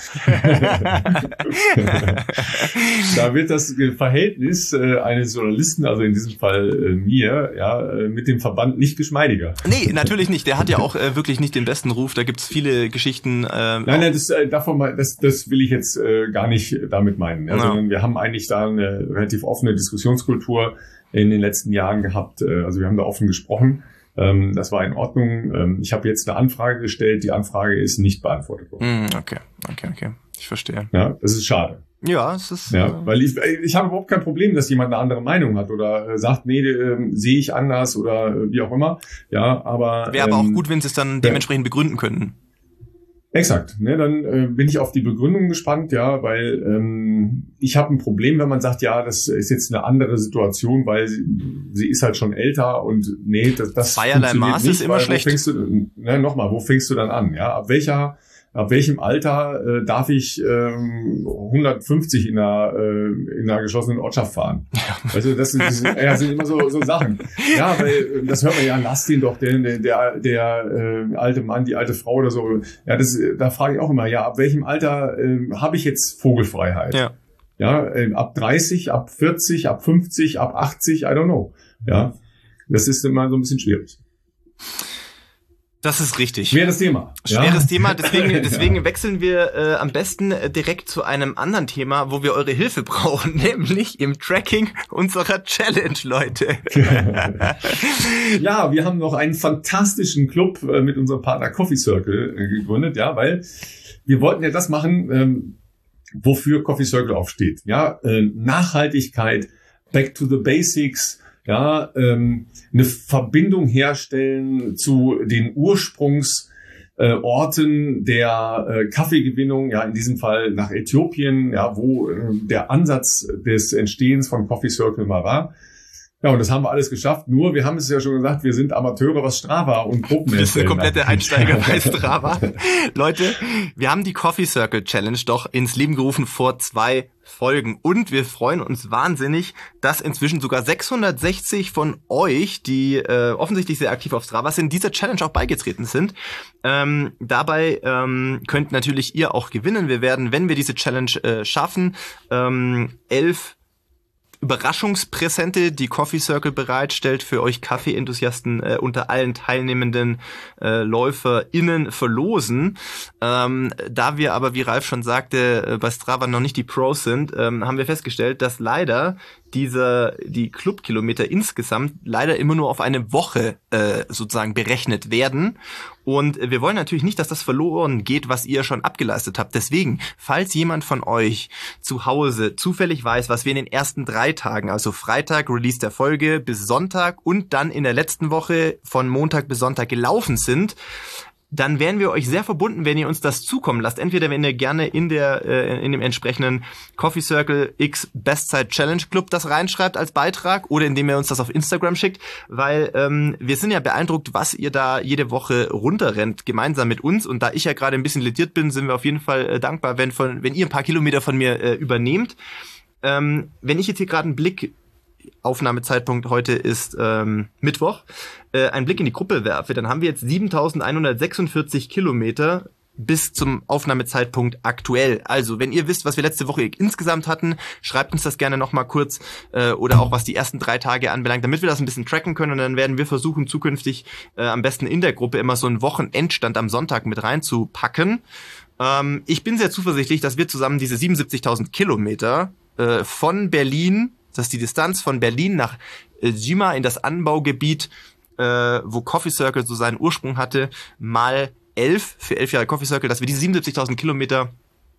[SPEAKER 1] Da wird das Verhältnis eines Journalisten, also in diesem Fall mir, ja, mit dem Verband nicht geschmeidiger.
[SPEAKER 2] Nee, natürlich nicht. Der hat ja auch wirklich nicht den besten Ruf. Da gibt's viele Geschichten.
[SPEAKER 1] Nein, das will ich jetzt gar nicht damit meinen. Ja, sondern wir haben eigentlich da eine relativ offene Diskussionskultur in den letzten Jahren gehabt. Also wir haben da offen gesprochen. Das war in Ordnung. Ich habe jetzt eine Anfrage gestellt. Die Anfrage ist nicht beantwortet worden.
[SPEAKER 2] Okay. Ich verstehe.
[SPEAKER 1] Ja, das ist schade.
[SPEAKER 2] Ja, es ist...
[SPEAKER 1] Ja, weil ich habe überhaupt kein Problem, dass jemand eine andere Meinung hat oder sagt, nee, sehe ich anders oder wie auch immer. Ja, aber...
[SPEAKER 2] Wäre aber auch gut, wenn sie es dann dementsprechend begründen könnten.
[SPEAKER 1] Exakt, ne, dann bin ich auf die Begründung gespannt, ja, weil ich habe ein Problem, wenn man sagt, ja, das ist jetzt eine andere Situation, weil sie ist halt schon älter und nee, das
[SPEAKER 2] zweierlei Maß ist immer schlecht.
[SPEAKER 1] Wo fängst du dann an, ja, ab welchem Alter darf ich 150 in einer geschlossenen Ortschaft fahren? Ja. Also das sind immer so Sachen. Ja, weil das hört man ja, lass den doch, der alte Mann, die alte Frau oder so. Ja, da frage ich auch immer, ja, ab welchem Alter habe ich jetzt Vogelfreiheit?
[SPEAKER 2] Ja.
[SPEAKER 1] Ja, ab 30, ab 40, ab 50, ab 80, I don't know. Ja, das ist immer so ein bisschen schwierig.
[SPEAKER 2] Das ist richtig.
[SPEAKER 1] Schweres Thema.
[SPEAKER 2] Schweres Thema, deswegen wechseln wir am besten direkt zu einem anderen Thema, wo wir eure Hilfe brauchen, nämlich im Tracking unserer Challenge, Leute.
[SPEAKER 1] Ja, wir haben noch einen fantastischen Club mit unserem Partner Coffee Circle gegründet, ja, weil wir wollten ja das machen, wofür Coffee Circle aufsteht. Ja, Nachhaltigkeit, back to the basics, ja, eine Verbindung herstellen zu den Ursprungsorten der Kaffeegewinnung, ja, in diesem Fall nach Äthiopien, ja, wo der Ansatz des Entstehens von Coffee Circle mal war. Ja, und das haben wir alles geschafft. Nur, wir haben es ja schon gesagt, wir sind Amateure, was Strava und Gruppen
[SPEAKER 2] Das ist eine komplette Einsteiger bei Strava. Leute, wir haben die Coffee Circle Challenge doch ins Leben gerufen vor 2 Folgen. Und wir freuen uns wahnsinnig, dass inzwischen sogar 660 von euch, die offensichtlich sehr aktiv auf Strava sind, dieser Challenge auch beigetreten sind. Dabei könnt natürlich ihr auch gewinnen. Wir werden, wenn wir diese Challenge schaffen, 11 Überraschungspräsente, die Coffee Circle bereitstellt, für euch Kaffee-Enthusiasten unter allen teilnehmenden LäuferInnen verlosen. Da wir aber, wie Ralf schon sagte, bei Strava noch nicht die Pros sind, haben wir festgestellt, dass leider die Clubkilometer insgesamt leider immer nur auf eine Woche sozusagen berechnet werden. Und wir wollen natürlich nicht, dass das verloren geht, was ihr schon abgeleistet habt. Deswegen, falls jemand von euch zu Hause zufällig weiß, was wir in den ersten 3 Tagen, also Freitag, Release der Folge, bis Sonntag und dann in der letzten Woche von Montag bis Sonntag gelaufen sind, dann wären wir euch sehr verbunden, wenn ihr uns das zukommen lasst. Entweder wenn ihr gerne in dem entsprechenden Coffee Circle X Bestzeit Challenge Club das reinschreibt als Beitrag oder indem ihr uns das auf Instagram schickt, weil wir sind ja beeindruckt, was ihr da jede Woche runterrennt, gemeinsam mit uns. Und da ich ja gerade ein bisschen lediert bin, sind wir auf jeden Fall dankbar, wenn ihr ein paar Kilometer von mir übernehmt. Wenn ich jetzt hier gerade einen Blick, Aufnahmezeitpunkt heute ist Mittwoch, einen Blick in die Gruppe werfe, dann haben wir jetzt 7.146 Kilometer bis zum Aufnahmezeitpunkt aktuell. Also, wenn ihr wisst, was wir letzte Woche insgesamt hatten, schreibt uns das gerne nochmal kurz oder auch was die ersten 3 Tage anbelangt, damit wir das ein bisschen tracken können und dann werden wir versuchen, zukünftig am besten in der Gruppe immer so einen Wochenendstand am Sonntag mit reinzupacken. Ich bin sehr zuversichtlich, dass wir zusammen diese 77.000 Kilometer von Berlin, das ist die Distanz von Berlin nach Jima in das Anbaugebiet, wo Coffee Circle so seinen Ursprung hatte, mal 11 für 11 Jahre Coffee Circle, dass wir diese 77.000 Kilometer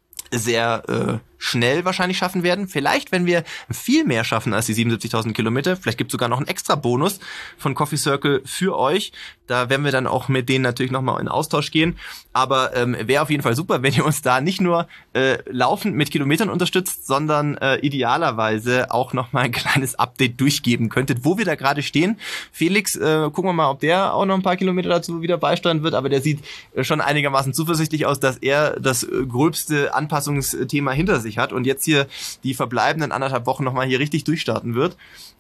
[SPEAKER 2] sehr schnell wahrscheinlich schaffen werden. Vielleicht, wenn wir viel mehr schaffen als die 77.000 Kilometer, vielleicht gibt es sogar noch einen extra Bonus von Coffee Circle für euch. Da werden wir dann auch mit denen natürlich nochmal in Austausch gehen. Aber wäre auf jeden Fall super, wenn ihr uns da nicht nur laufend mit Kilometern unterstützt, sondern idealerweise auch nochmal ein kleines Update durchgeben könntet, wo wir da gerade stehen. Felix, gucken wir mal, ob der auch noch ein paar Kilometer dazu wieder beisteuern wird. Aber der sieht schon einigermaßen zuversichtlich aus, dass er das gröbste Anpassungsthema hinter sich hat und jetzt hier die verbleibenden 1,5 Wochen nochmal hier richtig durchstarten wird.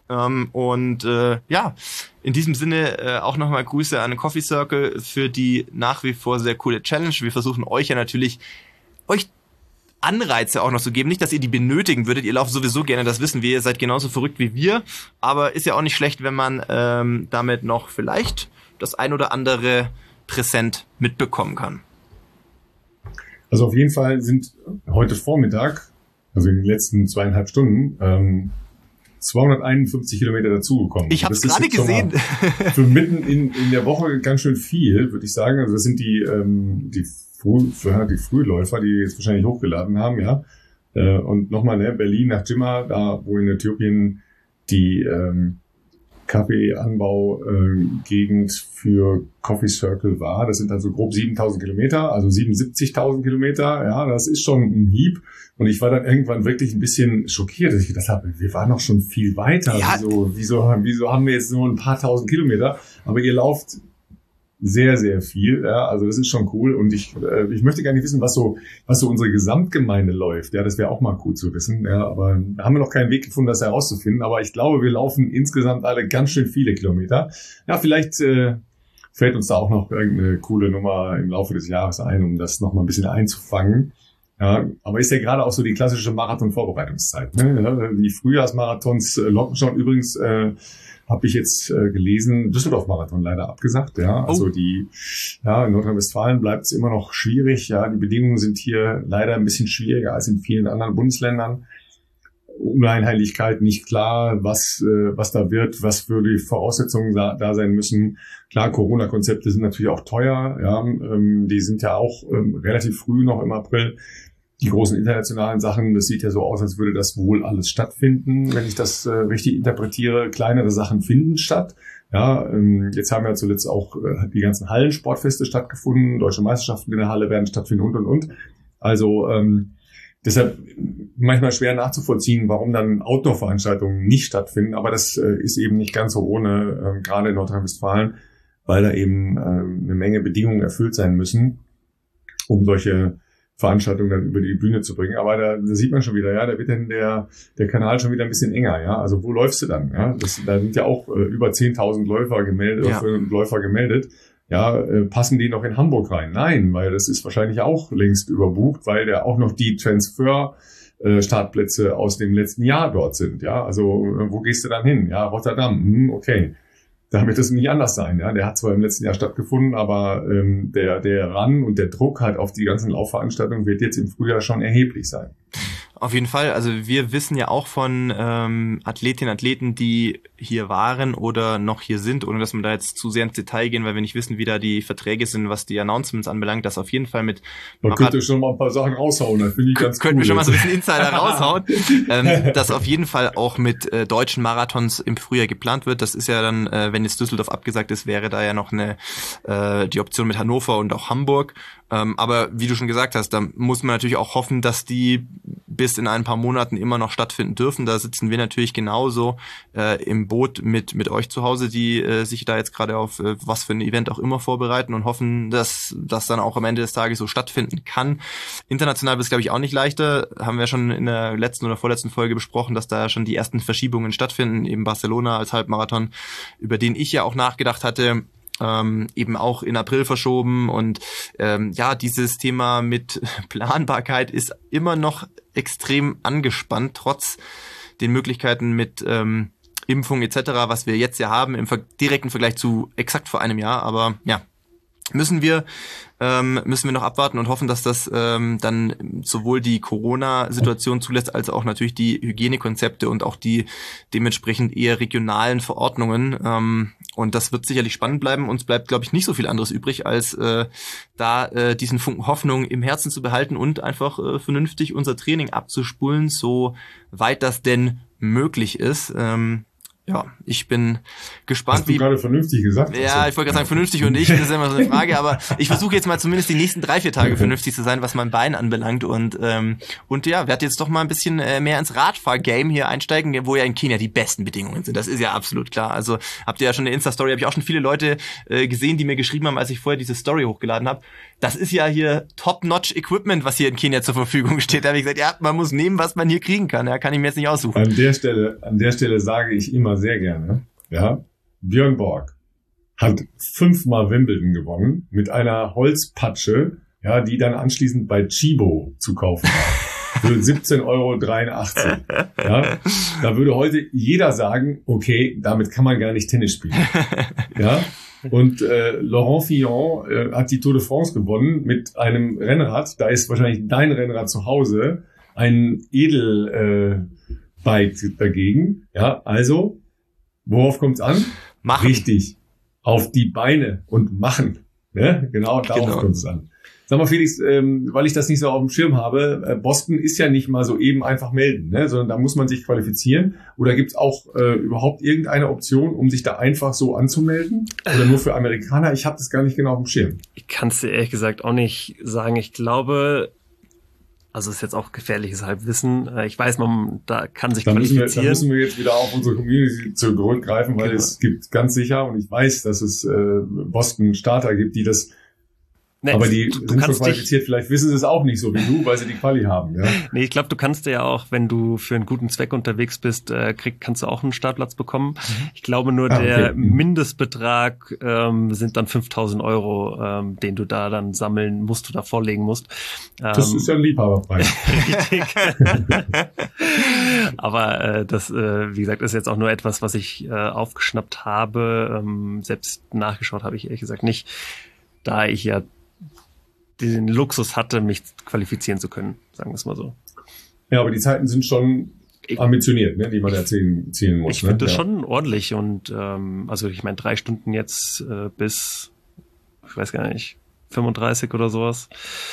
[SPEAKER 2] Ja, in diesem Sinne auch nochmal Grüße an den Coffee Circle für die nach wie vor sehr coole Challenge. Wir versuchen euch ja natürlich, euch Anreize auch noch zu geben. Nicht, dass ihr die benötigen würdet. Ihr lauft sowieso gerne, das wissen wir. Ihr seid genauso verrückt wie wir. Aber ist ja auch nicht schlecht, wenn man damit noch vielleicht das ein oder andere Präsent mitbekommen kann.
[SPEAKER 1] Also auf jeden Fall sind heute Vormittag, also in den letzten 2,5 Stunden, 251 Kilometer dazugekommen.
[SPEAKER 2] Ich habe es gerade gesehen.
[SPEAKER 1] Für mitten in der Woche ganz schön viel, würde ich sagen. Also das sind die Frühläufer, die jetzt wahrscheinlich hochgeladen haben, ja. Und nochmal, Berlin nach Jimma, da wo in Äthiopien die Kaffeeanbau-Gegend für Coffee Circle war. Das sind also grob 7.000 Kilometer, also 77.000 Kilometer. Ja, das ist schon ein Hieb. Und ich war dann irgendwann wirklich ein bisschen schockiert, dass ich gedacht habe, wir waren doch schon viel weiter. Ja. Wieso haben wir jetzt nur ein paar tausend Kilometer? Aber ihr lauft sehr, sehr viel. Ja, also das ist schon cool. Und ich möchte gar nicht wissen, was so unsere Gesamtgemeinde läuft. Ja, das wäre auch mal cool zu wissen. Ja, aber da haben wir noch keinen Weg gefunden, das herauszufinden. Aber ich glaube, wir laufen insgesamt alle ganz schön viele Kilometer. Ja, vielleicht fällt uns da auch noch irgendeine coole Nummer im Laufe des Jahres ein, um das noch mal ein bisschen einzufangen. Ja, aber ist ja gerade auch so die klassische Marathon-Vorbereitungszeit. Ne? Ja, die Frühjahrsmarathons locken schon. Übrigens habe ich jetzt gelesen, Düsseldorf-Marathon leider abgesagt. Ja, also in Nordrhein-Westfalen bleibt es immer noch schwierig. Ja, die Bedingungen sind hier leider ein bisschen schwieriger als in vielen anderen Bundesländern. Uneinheitlichkeit, nicht klar, was da wird, was für die Voraussetzungen da sein müssen. Klar, Corona-Konzepte sind natürlich auch teuer. Ja, die sind ja auch relativ früh noch im April. Die großen internationalen Sachen, das sieht ja so aus, als würde das wohl alles stattfinden, wenn ich das richtig interpretiere. Kleinere Sachen finden statt. Ja, jetzt haben ja zuletzt auch die ganzen Hallensportfeste stattgefunden. Deutsche Meisterschaften in der Halle werden stattfinden und. Also deshalb manchmal schwer nachzuvollziehen, warum dann Outdoor-Veranstaltungen nicht stattfinden. Aber das ist eben nicht ganz so ohne, gerade in Nordrhein-Westfalen, weil da eben eine Menge Bedingungen erfüllt sein müssen, um solche Veranstaltung dann über die Bühne zu bringen. Aber da sieht man schon wieder, ja, da wird dann der Kanal schon wieder ein bisschen enger, ja. Also wo läufst du dann? Ja, da sind ja auch über 10.000 Läufer gemeldet. Ja, passen die noch in Hamburg rein? Nein, weil das ist wahrscheinlich auch längst überbucht, weil da auch noch die Transfer-Startplätze aus dem letzten Jahr dort sind. Ja, also wo gehst du dann hin? Ja, Rotterdam. Okay. Da wird es nicht anders sein. Ja, der hat zwar im letzten Jahr stattgefunden, aber der Run und der Druck halt auf die ganzen Laufveranstaltungen wird jetzt im Frühjahr schon erheblich sein.
[SPEAKER 2] Auf jeden Fall. Also wir wissen ja auch von Athletinnen und Athleten, die hier waren oder noch hier sind, ohne dass wir da jetzt zu sehr ins Detail gehen, weil wir nicht wissen, wie da die Verträge sind, was die Announcements anbelangt, dass auf jeden Fall mit...
[SPEAKER 1] Man könnte schon mal ein paar Sachen raushauen, das finde ich ganz cool.
[SPEAKER 2] Könnten wir schon mal so ein bisschen Insider raushauen, dass auf jeden Fall auch mit deutschen Marathons im Frühjahr geplant wird. Das ist ja dann, wenn jetzt Düsseldorf abgesagt ist, wäre da ja noch die Option mit Hannover und auch Hamburg. Aber wie du schon gesagt hast, da muss man natürlich auch hoffen, dass die bis in ein paar Monaten immer noch stattfinden dürfen. Da sitzen wir natürlich genauso im Boot mit euch zu Hause, die sich da jetzt gerade auf was für ein Event auch immer vorbereiten und hoffen, dass das dann auch am Ende des Tages so stattfinden kann. International wird es, glaube ich, auch nicht leichter. Haben wir schon in der letzten oder vorletzten Folge besprochen, dass da schon die ersten Verschiebungen stattfinden. Eben Barcelona als Halbmarathon, über den ich ja auch nachgedacht hatte, eben auch in April verschoben und dieses Thema mit Planbarkeit ist immer noch extrem angespannt, trotz den Möglichkeiten mit Impfung etc., was wir jetzt ja haben, im direkten Vergleich zu exakt vor einem Jahr, aber ja, müssen wir noch abwarten und hoffen, dass das dann sowohl die Corona-Situation zulässt, als auch natürlich die Hygienekonzepte und auch die dementsprechend eher regionalen Verordnungen. Und das wird sicherlich spannend bleiben. Uns bleibt, glaube ich, nicht so viel anderes übrig, als diesen Funken Hoffnung im Herzen zu behalten und einfach vernünftig unser Training abzuspulen, so weit das denn möglich ist. Ja, ich bin gespannt.
[SPEAKER 1] Hast du gerade vernünftig gesagt?
[SPEAKER 2] Ja, ich wollte gerade sagen, vernünftig und ich, das ist immer so eine Frage, aber ich versuche jetzt mal zumindest die nächsten 3-4 Tage vernünftig zu sein, was mein Bein anbelangt und ja, werde jetzt doch mal ein bisschen mehr ins Radfahr-Game hier einsteigen, wo ja in Kenia die besten Bedingungen sind, das ist ja absolut klar. Also habt ihr ja schon eine Insta-Story, habe ich auch schon viele Leute gesehen, die mir geschrieben haben, als ich vorher diese Story hochgeladen habe. Das ist ja hier Top-Notch-Equipment, was hier in Kenia zur Verfügung steht. Da habe ich gesagt, ja, man muss nehmen, was man hier kriegen kann. Ja, kann ich mir jetzt nicht aussuchen.
[SPEAKER 1] An der Stelle sage ich immer sehr gerne, ja, Björn Borg hat 5-mal Wimbledon gewonnen mit einer Holzpatsche, ja, die dann anschließend bei Chibo zu kaufen war. Für 17,83 €. Ja, da würde heute jeder sagen, okay, damit kann man gar nicht Tennis spielen. Ja. Und Laurent Fillon hat die Tour de France gewonnen mit einem Rennrad. Da ist wahrscheinlich dein Rennrad zu Hause. Ein Bite dagegen. Ja, also, worauf kommt's an?
[SPEAKER 2] Machen.
[SPEAKER 1] Richtig. Auf die Beine und machen. Ne? Genau, darauf kommt es an. Sag mal, Felix, weil ich das nicht so auf dem Schirm habe, Boston ist ja nicht mal so eben einfach melden, ne? Sondern da muss man sich qualifizieren. Oder gibt es auch überhaupt irgendeine Option, um sich da einfach so anzumelden? Oder nur für Amerikaner? Ich habe das gar nicht genau auf dem Schirm.
[SPEAKER 3] Ich kann es dir ehrlich gesagt auch nicht sagen. Ich glaube, also ist jetzt auch gefährliches Halbwissen. Ich weiß, man da kann sich qualifizieren.
[SPEAKER 1] Da müssen wir jetzt wieder auf unsere Community zurückgreifen, weil es gibt ganz sicher, und ich weiß, dass es Boston-Starter gibt, die das. Nee, aber die sind schon qualifiziert, vielleicht wissen sie es auch nicht so wie du, weil sie die Quali haben. Ja?
[SPEAKER 3] Nee, ich glaube, du kannst ja auch, wenn du für einen guten Zweck unterwegs bist, kannst du auch einen Startplatz bekommen. Ich glaube nur, der Mindestbetrag sind dann 5.000 €, den du da dann sammeln musst, du da vorlegen musst.
[SPEAKER 1] Das ist ja ein Liebhaberpreis.
[SPEAKER 3] Richtig. Aber das, wie gesagt, ist jetzt auch nur etwas, was ich aufgeschnappt habe. Selbst nachgeschaut habe ich ehrlich gesagt nicht, da ich ja den Luxus hatte, mich qualifizieren zu können, sagen wir es mal so.
[SPEAKER 1] Ja, aber die Zeiten sind schon ambitioniert, ne, die man da zielen muss.
[SPEAKER 3] Ich finde das schon ordentlich und also ich meine 3 Stunden jetzt bis, ich weiß gar nicht, 35 oder sowas,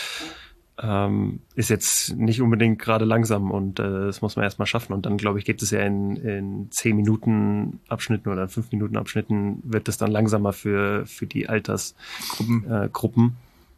[SPEAKER 3] ist jetzt nicht unbedingt gerade langsam und das muss man erstmal schaffen und dann, glaube ich, geht es ja in 10 Minuten Abschnitten oder 5 Minuten Abschnitten wird es dann langsamer für die Altersgruppen.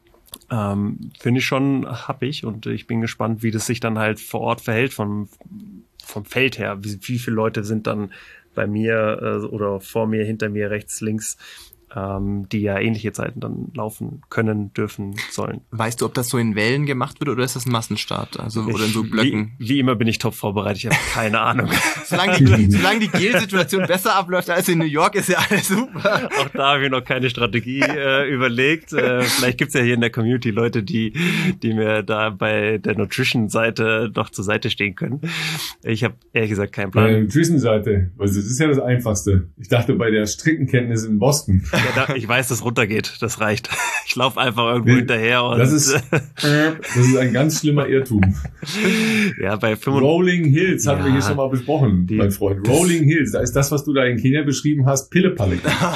[SPEAKER 3] Finde ich schon happig und ich bin gespannt, wie das sich dann halt vor Ort verhält vom Feld her. Wie viele Leute sind dann bei mir oder vor mir, hinter mir, rechts, links, die ja ähnliche Zeiten dann laufen können, dürfen, sollen.
[SPEAKER 2] Weißt du, ob das so in Wellen gemacht wird oder ist das ein Massenstart? Also oder in so Blöcken?
[SPEAKER 3] Wie immer bin ich top vorbereitet, ich habe keine Ahnung.
[SPEAKER 2] Solange die Gel-Situation besser abläuft als in New York, ist ja alles super.
[SPEAKER 3] Auch da habe ich noch keine Strategie überlegt. Vielleicht gibt's ja hier in der Community Leute, die mir da bei der Nutrition-Seite doch zur Seite stehen können. Ich habe ehrlich gesagt keinen Plan.
[SPEAKER 1] Bei der Nutrition-Seite, also das ist ja das Einfachste. Ich dachte bei der Strickenkenntnis in Boston.
[SPEAKER 3] Ja, ich weiß, dass runtergeht. Das reicht. Ich laufe einfach irgendwo hinterher. Und
[SPEAKER 1] das ist ein ganz schlimmer Irrtum.
[SPEAKER 3] Ja, bei
[SPEAKER 1] Rolling Hills hatten wir hier schon mal besprochen, mein Freund. Rolling Hills, da ist das, was du da in Kenia beschrieben hast, Pillepalle.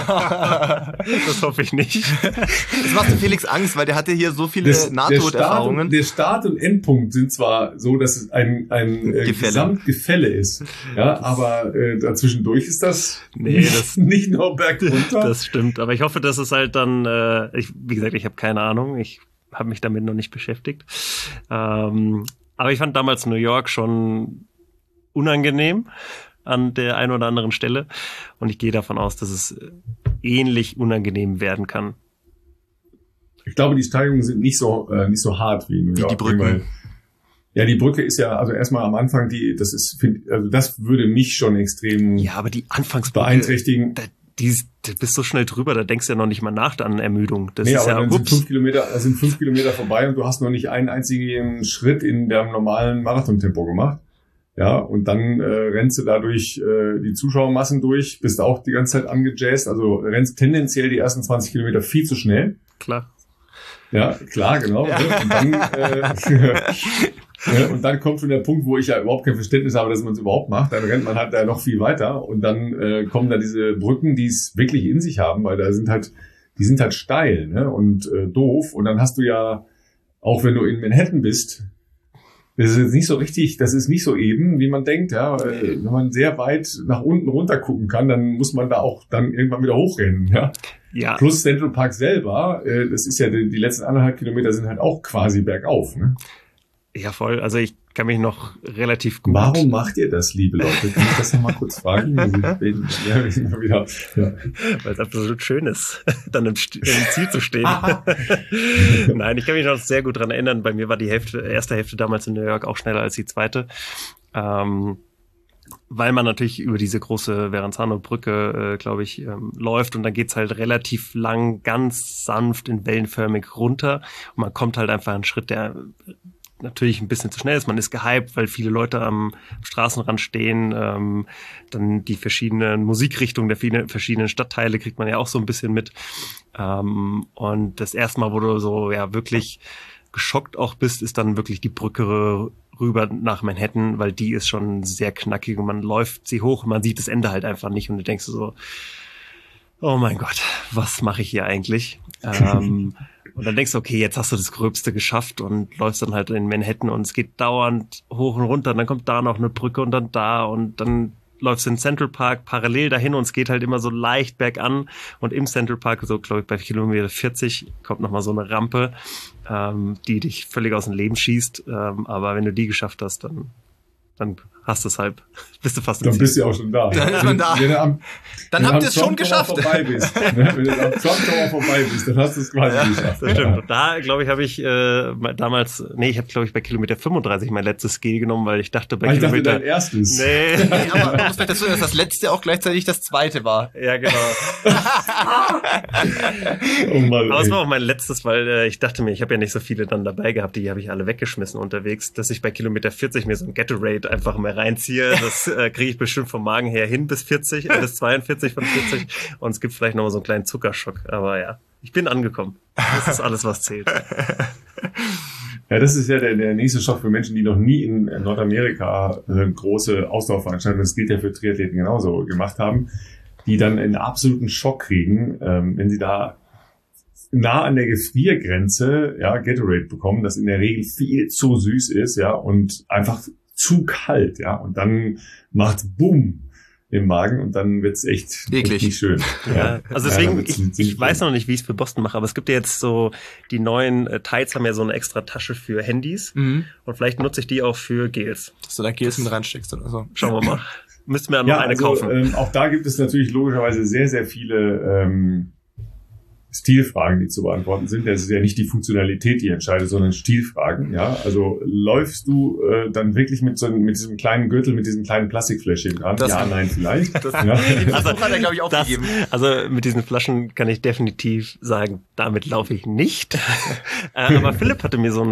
[SPEAKER 3] Das hoffe ich nicht.
[SPEAKER 2] Das macht Felix Angst, weil der hatte hier so viele Nahtoderfahrungen.
[SPEAKER 1] Der Start und Endpunkt sind zwar so, dass es ein Gesamtgefälle ist. Ja, aber dazwischendurch ist das nicht nur bergunter.
[SPEAKER 3] Das stimmt, aber ich hoffe, dass es halt dann, wie gesagt, ich habe keine Ahnung, ich habe mich damit noch nicht beschäftigt. Aber ich fand damals New York schon unangenehm an der einen oder anderen Stelle und ich gehe davon aus, dass es ähnlich unangenehm werden kann.
[SPEAKER 1] Ich glaube, die Steigungen sind nicht so hart wie in New York.
[SPEAKER 2] Die Brücken.
[SPEAKER 1] Ja, die Brücke ist ja, also erstmal am Anfang, das würde mich schon extrem
[SPEAKER 3] aber die Anfangsbrücke
[SPEAKER 1] beeinträchtigen.
[SPEAKER 3] Du bist so schnell drüber, da denkst du ja noch nicht mal nach an Ermüdung. Das ist
[SPEAKER 1] aber
[SPEAKER 3] ja,
[SPEAKER 1] dann sind 5 Kilometer vorbei und du hast noch nicht einen einzigen Schritt in dem normalen Marathontempo gemacht. Ja, und dann rennst du da durch die Zuschauermassen durch, bist auch die ganze Zeit angejazzt, also rennst tendenziell die ersten 20 Kilometer viel zu schnell.
[SPEAKER 3] Klar.
[SPEAKER 1] Ja, klar, genau. Ja. Und dann und dann kommt schon der Punkt, wo ich ja überhaupt kein Verständnis habe, dass man es überhaupt macht. Dann rennt man halt da noch viel weiter und dann kommen da diese Brücken, die es wirklich in sich haben, weil die sind halt steil, ne, und doof. Und dann hast du ja, auch wenn du in Manhattan bist, das ist jetzt nicht so richtig, das ist nicht so eben, wie man denkt, ja. Wenn man sehr weit nach unten runter gucken kann, dann muss man da auch dann irgendwann wieder hochrennen, ja.
[SPEAKER 3] Ja.
[SPEAKER 1] Plus Central Park selber, das ist ja, die letzten 1,5 Kilometer sind halt auch quasi bergauf, ne?
[SPEAKER 3] Ja, voll. Also ich kann mich noch relativ gut...
[SPEAKER 1] Warum macht ihr das, liebe Leute? Kann ich das noch mal kurz fragen? Weil
[SPEAKER 3] es absolut schön ist, dann im Ziel zu stehen. Nein, ich kann mich noch sehr gut dran erinnern. Bei mir war die erste Hälfte damals in New York auch schneller als die zweite. Weil man natürlich über diese große Verrazano-Brücke, glaube ich, läuft und dann geht's halt relativ lang, ganz sanft in wellenförmig runter und man kommt halt einfach einen Schritt, der natürlich ein bisschen zu schnell ist. Man ist gehypt, weil viele Leute am Straßenrand stehen. Dann die verschiedenen Musikrichtungen der verschiedenen Stadtteile kriegt man ja auch so ein bisschen mit. Und das erste Mal, wo du so wirklich geschockt auch bist, ist dann wirklich die Brücke rüber nach Manhattan, weil die ist schon sehr knackig und man läuft sie hoch und man sieht das Ende halt einfach nicht und du denkst so, oh mein Gott, was mache ich hier eigentlich? Und dann denkst du, okay, jetzt hast du das Gröbste geschafft und läufst dann halt in Manhattan und es geht dauernd hoch und runter, dann kommt da noch eine Brücke und dann läufst du in Central Park parallel dahin und es geht halt immer so leicht bergan und im Central Park, so glaube ich bei Kilometer 40, kommt nochmal so eine Rampe, die dich völlig aus dem Leben schießt, aber wenn du die geschafft hast, dann hast du es halt, bist du fast
[SPEAKER 1] dann bist du auch schon da.
[SPEAKER 2] Dann ist man da. Dann habt ihr es schon geschafft.
[SPEAKER 1] Wenn du am Trump Tower vorbei bist, dann hast du es quasi geschafft.
[SPEAKER 3] Das stimmt. Und da, glaube ich, habe ich damals, ich habe, glaube ich, bei Kilometer 35 mein letztes Skill genommen, weil ich dachte, bei Kilometer...
[SPEAKER 1] Ich dachte, dein erstes.
[SPEAKER 3] Nee.
[SPEAKER 2] Aber man muss vielleicht dazu sagen, dass das letzte auch gleichzeitig das zweite war.
[SPEAKER 3] Ja, genau.
[SPEAKER 1] Oh Mann,
[SPEAKER 3] aber es war auch mein letztes, weil ich dachte mir, ich habe ja nicht so viele dann dabei gehabt, die habe ich alle weggeschmissen unterwegs, dass ich bei Kilometer 40 mir so ein Gatorade einfach mal reinziehe. Das kriege ich bestimmt vom Magen her hin bis 40, bis 42 von 40 und es gibt vielleicht noch mal so einen kleinen Zuckerschock. Aber ja, ich bin angekommen. Das ist alles, was zählt.
[SPEAKER 1] Ja, das ist ja der nächste Schock für Menschen, die noch nie in Nordamerika große Ausdauerveranstaltungen, das gilt ja für Triathleten genauso, gemacht haben, die dann einen absoluten Schock kriegen, wenn sie da nah an der Gefriergrenze Gatorade bekommen, das in der Regel viel zu süß ist, und einfach zu kalt, und dann macht's Boom im Magen und dann wird's echt nicht schön.
[SPEAKER 3] Ja, also deswegen, ich weiß noch nicht, wie ich es für Boston mache, aber es gibt ja jetzt so, die neuen Tides haben ja so eine extra Tasche für Handys und vielleicht nutze ich die auch für Gels.
[SPEAKER 2] Dass du da Gels mit reinsteckst oder so.
[SPEAKER 3] Schauen wir mal. Müssten wir noch eine kaufen.
[SPEAKER 1] Auch da gibt es natürlich logischerweise sehr, sehr viele Stilfragen, die zu beantworten sind. Das ist ja nicht die Funktionalität, die entscheidet, sondern Stilfragen. Also läufst du dann wirklich mit diesem kleinen Gürtel, mit diesem kleinen Plastikfläschchen dran? Nein, vielleicht.
[SPEAKER 2] Den Versuch hat er, glaube ich, auch gegeben.
[SPEAKER 3] Also mit diesen Flaschen kann ich definitiv sagen, damit laufe ich nicht. Aber Philipp hatte mir so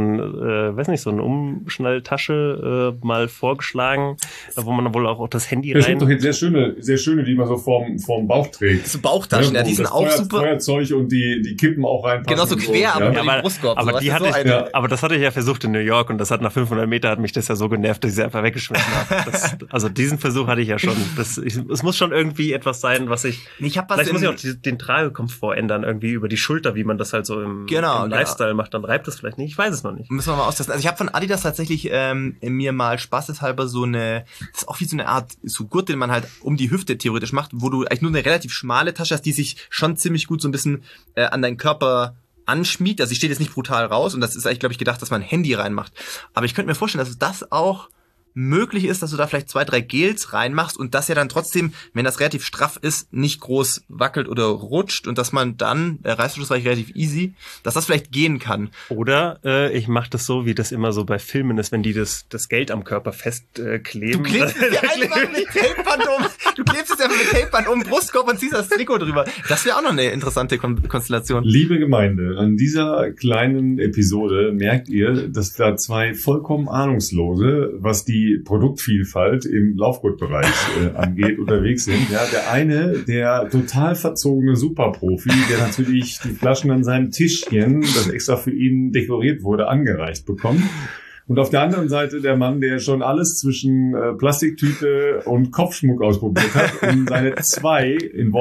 [SPEAKER 3] so eine Umschnalltasche mal vorgeschlagen, wo man wohl auch das Handy rein...
[SPEAKER 1] Es gibt doch jetzt sehr schöne, die man so vorm Bauch trägt.
[SPEAKER 2] So Bauchtaschen, die sind auch super.
[SPEAKER 1] Feuerzeug und die Kippen auch reinpassen.
[SPEAKER 2] Genau, so quer, aber mit dem Brustkorb.
[SPEAKER 3] Aber aber das hatte ich ja versucht in New York und das hat nach 500 Meter hat mich das ja so genervt, dass ich sie einfach weggeschmissen habe. Also diesen Versuch hatte ich ja schon. Es muss schon irgendwie etwas sein, was ich vielleicht muss ich auch den Tragekomfort ändern, irgendwie über die Schulter, wie man das halt so im Lifestyle macht. Dann reibt es vielleicht nicht. Ich weiß es noch nicht.
[SPEAKER 2] Müssen wir mal austesten. Also ich habe von Adidas tatsächlich mir mal spaßeshalber das ist auch wie so eine Art so Gurt, den man halt um die Hüfte theoretisch macht, wo du eigentlich nur eine relativ schmale Tasche hast, die sich schon ziemlich gut so ein bisschen an deinen Körper anschmiegt. Also sie steht jetzt nicht brutal raus und das ist eigentlich, glaube ich, gedacht, dass man ein Handy reinmacht. Aber ich könnte mir vorstellen, dass das auch möglich ist, dass du da vielleicht 2, 3 Gels reinmachst und das ja dann trotzdem, wenn das relativ straff ist, nicht groß wackelt oder rutscht und dass man dann, der Reißverschluss war relativ easy, dass das vielleicht gehen kann.
[SPEAKER 3] Oder ich mache das so, wie das immer so bei Filmen ist, wenn die das Geld am Körper festkleben.
[SPEAKER 2] Du klebst es ja einfach mit Tapeband um. Du klebst es ja mit Tapeband um den Brustkorb und ziehst das Trikot drüber. Das wäre auch noch eine interessante Konstellation.
[SPEAKER 1] Liebe Gemeinde, an dieser kleinen Episode merkt ihr, dass da 2 vollkommen Ahnungslose, was die Produktvielfalt im Laufgurtbereich angeht, unterwegs sind. Der eine, der total verzogene Superprofi, der natürlich die Flaschen an seinem Tischchen, das extra für ihn dekoriert wurde, angereicht bekommt. Und auf der anderen Seite der Mann, der schon alles zwischen Plastiktüte und Kopfschmuck ausprobiert hat, um seine 2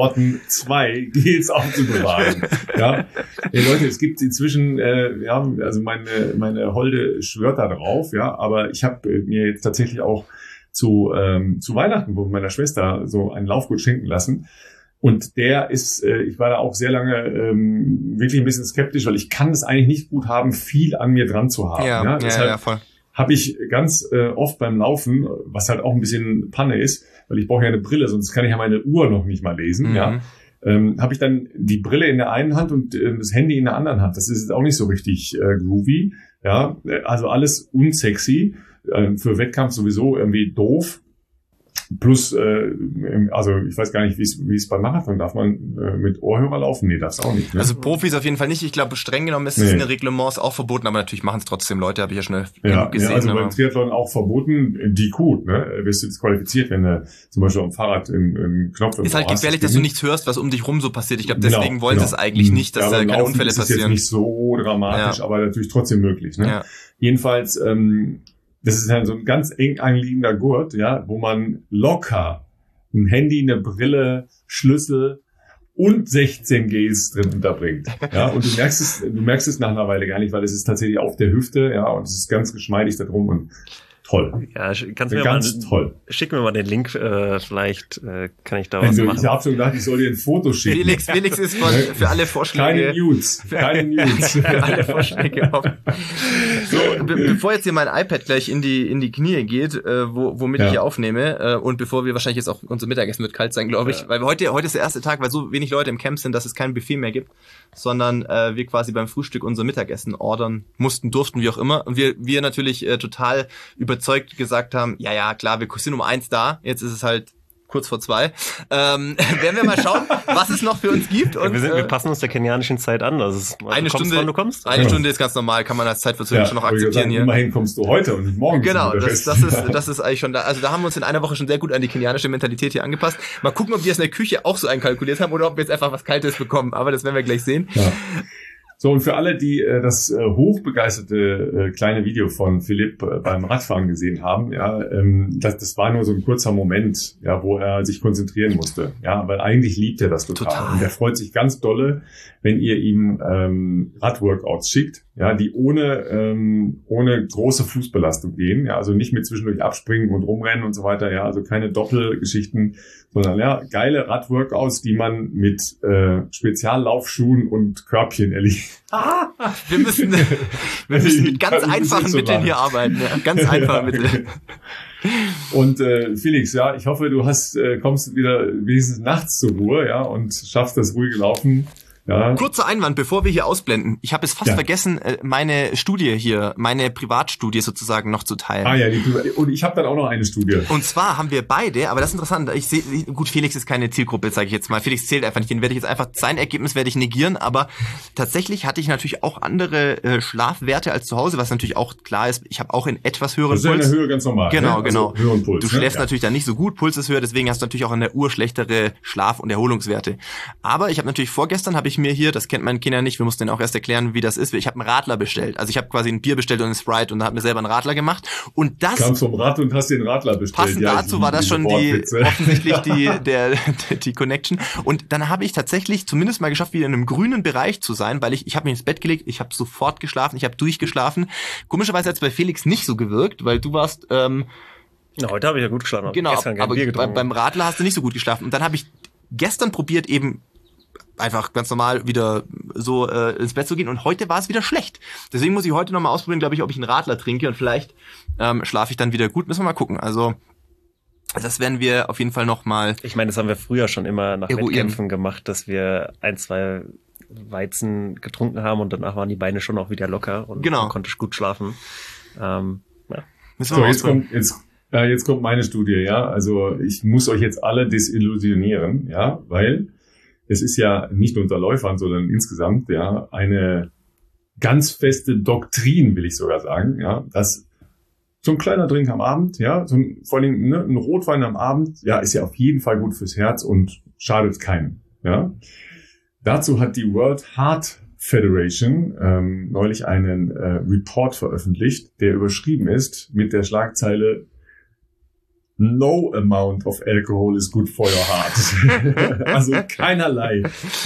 [SPEAKER 1] Gels aufzubewahren. Hey Leute, es gibt inzwischen, also meine Holde schwört da drauf, aber ich habe mir jetzt tatsächlich auch zu Weihnachten von meiner Schwester so einen Laufgurt schenken lassen. Und der ist, ich war da auch sehr lange wirklich ein bisschen skeptisch, weil ich kann es eigentlich nicht gut haben, viel an mir dran zu haben. Deshalb
[SPEAKER 2] voll.
[SPEAKER 1] Habe ich ganz oft beim Laufen, was halt auch ein bisschen Panne ist, weil ich brauche ja eine Brille, sonst kann ich ja meine Uhr noch nicht mal lesen. Habe ich dann die Brille in der einen Hand und das Handy in der anderen Hand. Das ist jetzt auch nicht so richtig groovy. Also alles unsexy, für Wettkampf sowieso irgendwie doof. Plus, also ich weiß gar nicht, wie es beim Marathon, darf man mit Ohrhörer laufen? Nee, darf's auch nicht. Ne?
[SPEAKER 2] Also Profis auf jeden Fall nicht. Ich glaube, streng genommen ist es in den Reglements auch verboten, aber natürlich machen es trotzdem Leute, habe ich ja schon gesehen.
[SPEAKER 1] Ja, also beim Triathlon auch verboten, die gut, ne? Wirst du disqualifiziert, wenn du zum Beispiel am Fahrrad einen Knopf im
[SPEAKER 2] Ist halt gefährlich, dass du nichts hörst, was um dich rum so passiert. Ich glaube, deswegen wollen sie es eigentlich nicht, dass
[SPEAKER 1] da
[SPEAKER 2] keine Unfälle
[SPEAKER 1] ist
[SPEAKER 2] passieren.
[SPEAKER 1] Jetzt nicht so dramatisch, aber natürlich trotzdem möglich. Ne?
[SPEAKER 2] Ja.
[SPEAKER 1] Jedenfalls, das ist halt so ein ganz eng anliegender Gurt, ja, wo man locker ein Handy, eine Brille, Schlüssel und 16 Gs drin unterbringt. Ja, und du merkst es nach einer Weile gar nicht, weil es ist tatsächlich auf der Hüfte, ja, und es ist ganz geschmeidig da drum und toll.
[SPEAKER 3] Ja, kannst mir
[SPEAKER 1] ganz toll.
[SPEAKER 3] Schick mir mal den Link, vielleicht kann ich da was machen.
[SPEAKER 1] Ich habe schon gedacht, ich soll dir ein Foto schicken.
[SPEAKER 2] Felix ist für alle Vorschläge.
[SPEAKER 1] Keine News.
[SPEAKER 2] Für alle Vorschläge offen. So, bevor jetzt hier mein iPad gleich in die Knie geht, womit ich hier aufnehme, und bevor wir wahrscheinlich jetzt auch unser Mittagessen wird kalt sein, glaube ich, weil heute ist der erste Tag, weil so wenig Leute im Camp sind, dass es kein Buffet mehr gibt, sondern wir quasi beim Frühstück unser Mittagessen ordern durften, wie auch immer. Und wir natürlich total überzeugt gesagt haben, ja, klar, wir sind um 1 da, jetzt ist es halt kurz vor 2. Werden wir mal schauen, was es noch für uns gibt. Und,
[SPEAKER 3] wir passen uns der kenianischen Zeit an. Das ist,
[SPEAKER 2] eine Stunde,
[SPEAKER 3] wann du kommst.
[SPEAKER 2] Eine Stunde ist ganz normal, kann man als Zeitverzögerung schon noch akzeptieren hier.
[SPEAKER 1] Immerhin kommst du heute und nicht morgen.
[SPEAKER 2] Genau, das ist eigentlich schon da. Also da haben wir uns in einer Woche schon sehr gut an die kenianische Mentalität hier angepasst. Mal gucken, ob die das in der Küche auch so einkalkuliert haben oder ob wir jetzt einfach was Kaltes bekommen. Aber das werden wir gleich sehen.
[SPEAKER 1] Ja. So, und für alle, die das hochbegeisterte kleine Video von Philipp beim Radfahren gesehen haben, ja, das war nur so ein kurzer Moment, ja, wo er sich konzentrieren musste. Ja, weil eigentlich liebt er das total. Und er freut sich ganz dolle, wenn ihr ihm Radworkouts schickt, ja, die ohne große Fußbelastung gehen, ja, also nicht mit zwischendurch abspringen und rumrennen und so weiter, ja, also keine Doppelgeschichten, sondern ja, geile Radworkouts, die man mit Speziallaufschuhen und Körbchen erledigt.
[SPEAKER 2] Wir müssen mit ganz einfachen Mitteln hier arbeiten, ja, ganz einfache Mittel.
[SPEAKER 1] Und Felix, ja, ich hoffe, du kommst wieder wenigstens nachts zur Ruhe, ja, und schaffst das ruhige Laufen. Ja.
[SPEAKER 2] Kurzer Einwand, bevor wir hier ausblenden. Ich habe es fast vergessen, meine Studie hier, meine Privatstudie sozusagen noch zu teilen.
[SPEAKER 1] Ah ja, und ich habe dann auch noch eine Studie.
[SPEAKER 2] Und zwar haben wir beide, aber das ist interessant, ich sehe, gut, Felix ist keine Zielgruppe, sage ich jetzt mal. Felix zählt einfach nicht, sein Ergebnis werde ich negieren, aber tatsächlich hatte ich natürlich auch andere Schlafwerte als zu Hause, was natürlich auch klar ist, ich habe auch in etwas höheren Puls.
[SPEAKER 1] Das ist ja in der Höhe ganz normal.
[SPEAKER 2] Genau,
[SPEAKER 1] ne?
[SPEAKER 2] genau.
[SPEAKER 1] Also höheren Puls,
[SPEAKER 2] du schläfst natürlich dann nicht so gut, Puls ist höher, deswegen hast du natürlich auch in der Uhr schlechtere Schlaf- und Erholungswerte. Aber ich habe natürlich vorgestern, habe ich mir hier, das kennt mein Kinder nicht, wir mussten denen auch erst erklären, wie das ist. Ich habe einen Radler bestellt. Also ich habe quasi ein Bier bestellt und ein Sprite und da habe mir selber einen Radler gemacht. Und das...
[SPEAKER 1] Kamst vom Rad und hast den Radler bestellt.
[SPEAKER 2] Passend dazu war das schon offensichtlich die Connection. Und dann habe ich tatsächlich zumindest mal geschafft, wieder in einem grünen Bereich zu sein, weil ich habe mich ins Bett gelegt, ich habe sofort geschlafen, ich habe durchgeschlafen. Komischerweise hat es bei Felix nicht so gewirkt, weil du warst...
[SPEAKER 3] heute habe ich ja gut geschlafen.
[SPEAKER 2] Genau, aber beim Radler hast du nicht so gut geschlafen. Und dann habe ich gestern probiert, eben einfach ganz normal wieder so ins Bett zu gehen und heute war es wieder schlecht. Deswegen muss ich heute nochmal ausprobieren, glaube ich, ob ich einen Radler trinke und vielleicht schlafe ich dann wieder gut. Müssen wir mal gucken. Also das werden wir auf jeden Fall nochmal.
[SPEAKER 3] Ich meine, das haben wir früher schon immer nach Wettkämpfen gemacht, dass wir 1, 2 Weizen getrunken haben und danach waren die Beine schon auch wieder locker und man konnte gut schlafen.
[SPEAKER 1] Müssen wir jetzt kommt meine Studie, ja. Also ich muss euch jetzt alle desillusionieren, ja, weil es ist ja nicht nur unter Läufern, sondern insgesamt ja eine ganz feste Doktrin, will ich sogar sagen, ja, dass so ein kleiner Drink am Abend, ja, vor allem ein Rotwein am Abend, ja, ist ja auf jeden Fall gut fürs Herz und schadet keinem, ja. Dazu hat die World Heart Federation neulich einen Report veröffentlicht, der überschrieben ist mit der Schlagzeile No amount of alcohol is good for your heart. Also keinerlei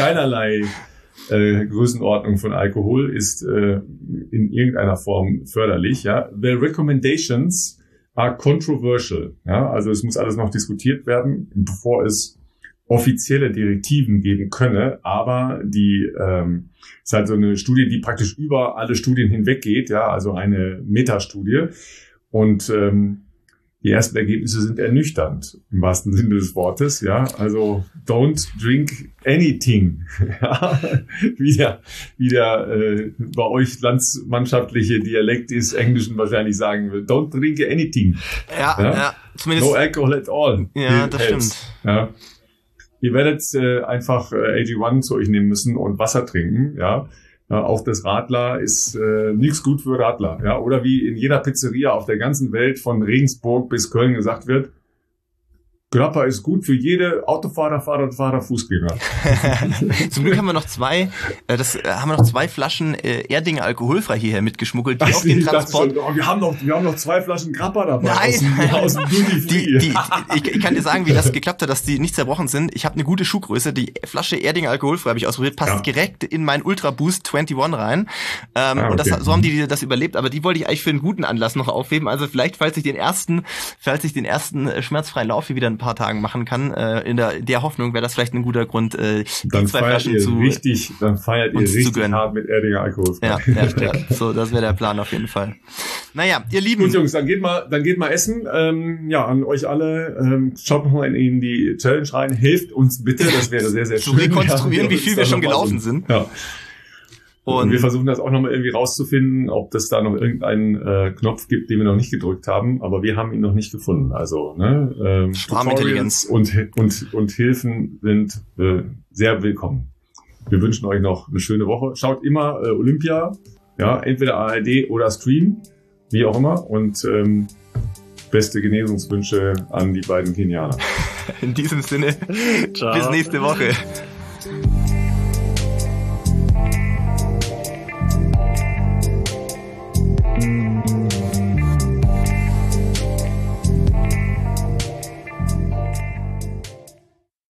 [SPEAKER 1] Größenordnung von Alkohol ist in irgendeiner Form förderlich. Ja, the recommendations are controversial. Ja, also es muss alles noch diskutiert werden, bevor es offizielle Direktiven geben könne. Aber ist halt so eine Studie, die praktisch über alle Studien hinweg geht. Ja, also eine Metastudie und Die ersten Ergebnisse sind ernüchternd, im wahrsten Sinne des Wortes, ja. Also, don't drink anything. Ja, wie der bei euch landsmannschaftliche Dialekt ist, Englischen wahrscheinlich sagen will. Don't drink anything.
[SPEAKER 2] Ja, zumindest.
[SPEAKER 1] No alcohol at all.
[SPEAKER 2] Ja, das stimmt.
[SPEAKER 1] Ja. Ihr werdet einfach AG1 zu euch nehmen müssen und Wasser trinken, ja. Auch das Radler ist nichts gut für Radler. Ja? Oder wie in jeder Pizzeria auf der ganzen Welt von Regensburg bis Köln gesagt wird, Grappa ist gut für jede Autofahrer, Fahrradfahrer, Fußgänger.
[SPEAKER 2] Zum Glück haben wir noch zwei Flaschen Erdinger alkoholfrei hierher mitgeschmuggelt, die auf den Transport.
[SPEAKER 1] Schon, wir haben noch 2 Flaschen Grappa dabei.
[SPEAKER 2] Nein,
[SPEAKER 1] aus dem Duty-Free.
[SPEAKER 2] Ich kann dir sagen, wie das geklappt hat, dass die nicht zerbrochen sind. Ich habe eine gute Schuhgröße. Die Flasche Erdinger alkoholfrei habe ich ausprobiert, passt direkt in mein Ultra Boost 21 rein. Und so haben die das überlebt. Aber die wollte ich eigentlich für einen guten Anlass noch aufheben. Also vielleicht, falls ich den ersten schmerzfreien Lauf hier wieder ein paar Tagen machen kann, in der Hoffnung wäre das vielleicht ein guter Grund, die 2 Flaschen
[SPEAKER 1] dann feiert ihr richtig hart mit Erdinger Alkohol.
[SPEAKER 2] Ja. So, das wäre der Plan auf jeden Fall. Naja, ihr Lieben.
[SPEAKER 1] Gut, Jungs, dann geht mal essen. An euch alle, schaut mal in die Challenge rein, helft uns bitte, das wäre sehr, sehr schön.
[SPEAKER 2] Zu rekonstruieren, wie viel wir schon gelaufen sind.
[SPEAKER 1] Ja. Und wir versuchen das auch nochmal irgendwie rauszufinden, ob das da noch irgendeinen Knopf gibt, den wir noch nicht gedrückt haben, aber wir haben ihn noch nicht gefunden. Also
[SPEAKER 2] Sprachintelligenz
[SPEAKER 1] und Hilfen sind sehr willkommen. Wir wünschen euch noch eine schöne Woche. Schaut immer Olympia, ja, entweder ARD oder Stream, wie auch immer. Und beste Genesungswünsche an die beiden Kenianer.
[SPEAKER 2] In diesem Sinne, ciao. Bis nächste Woche.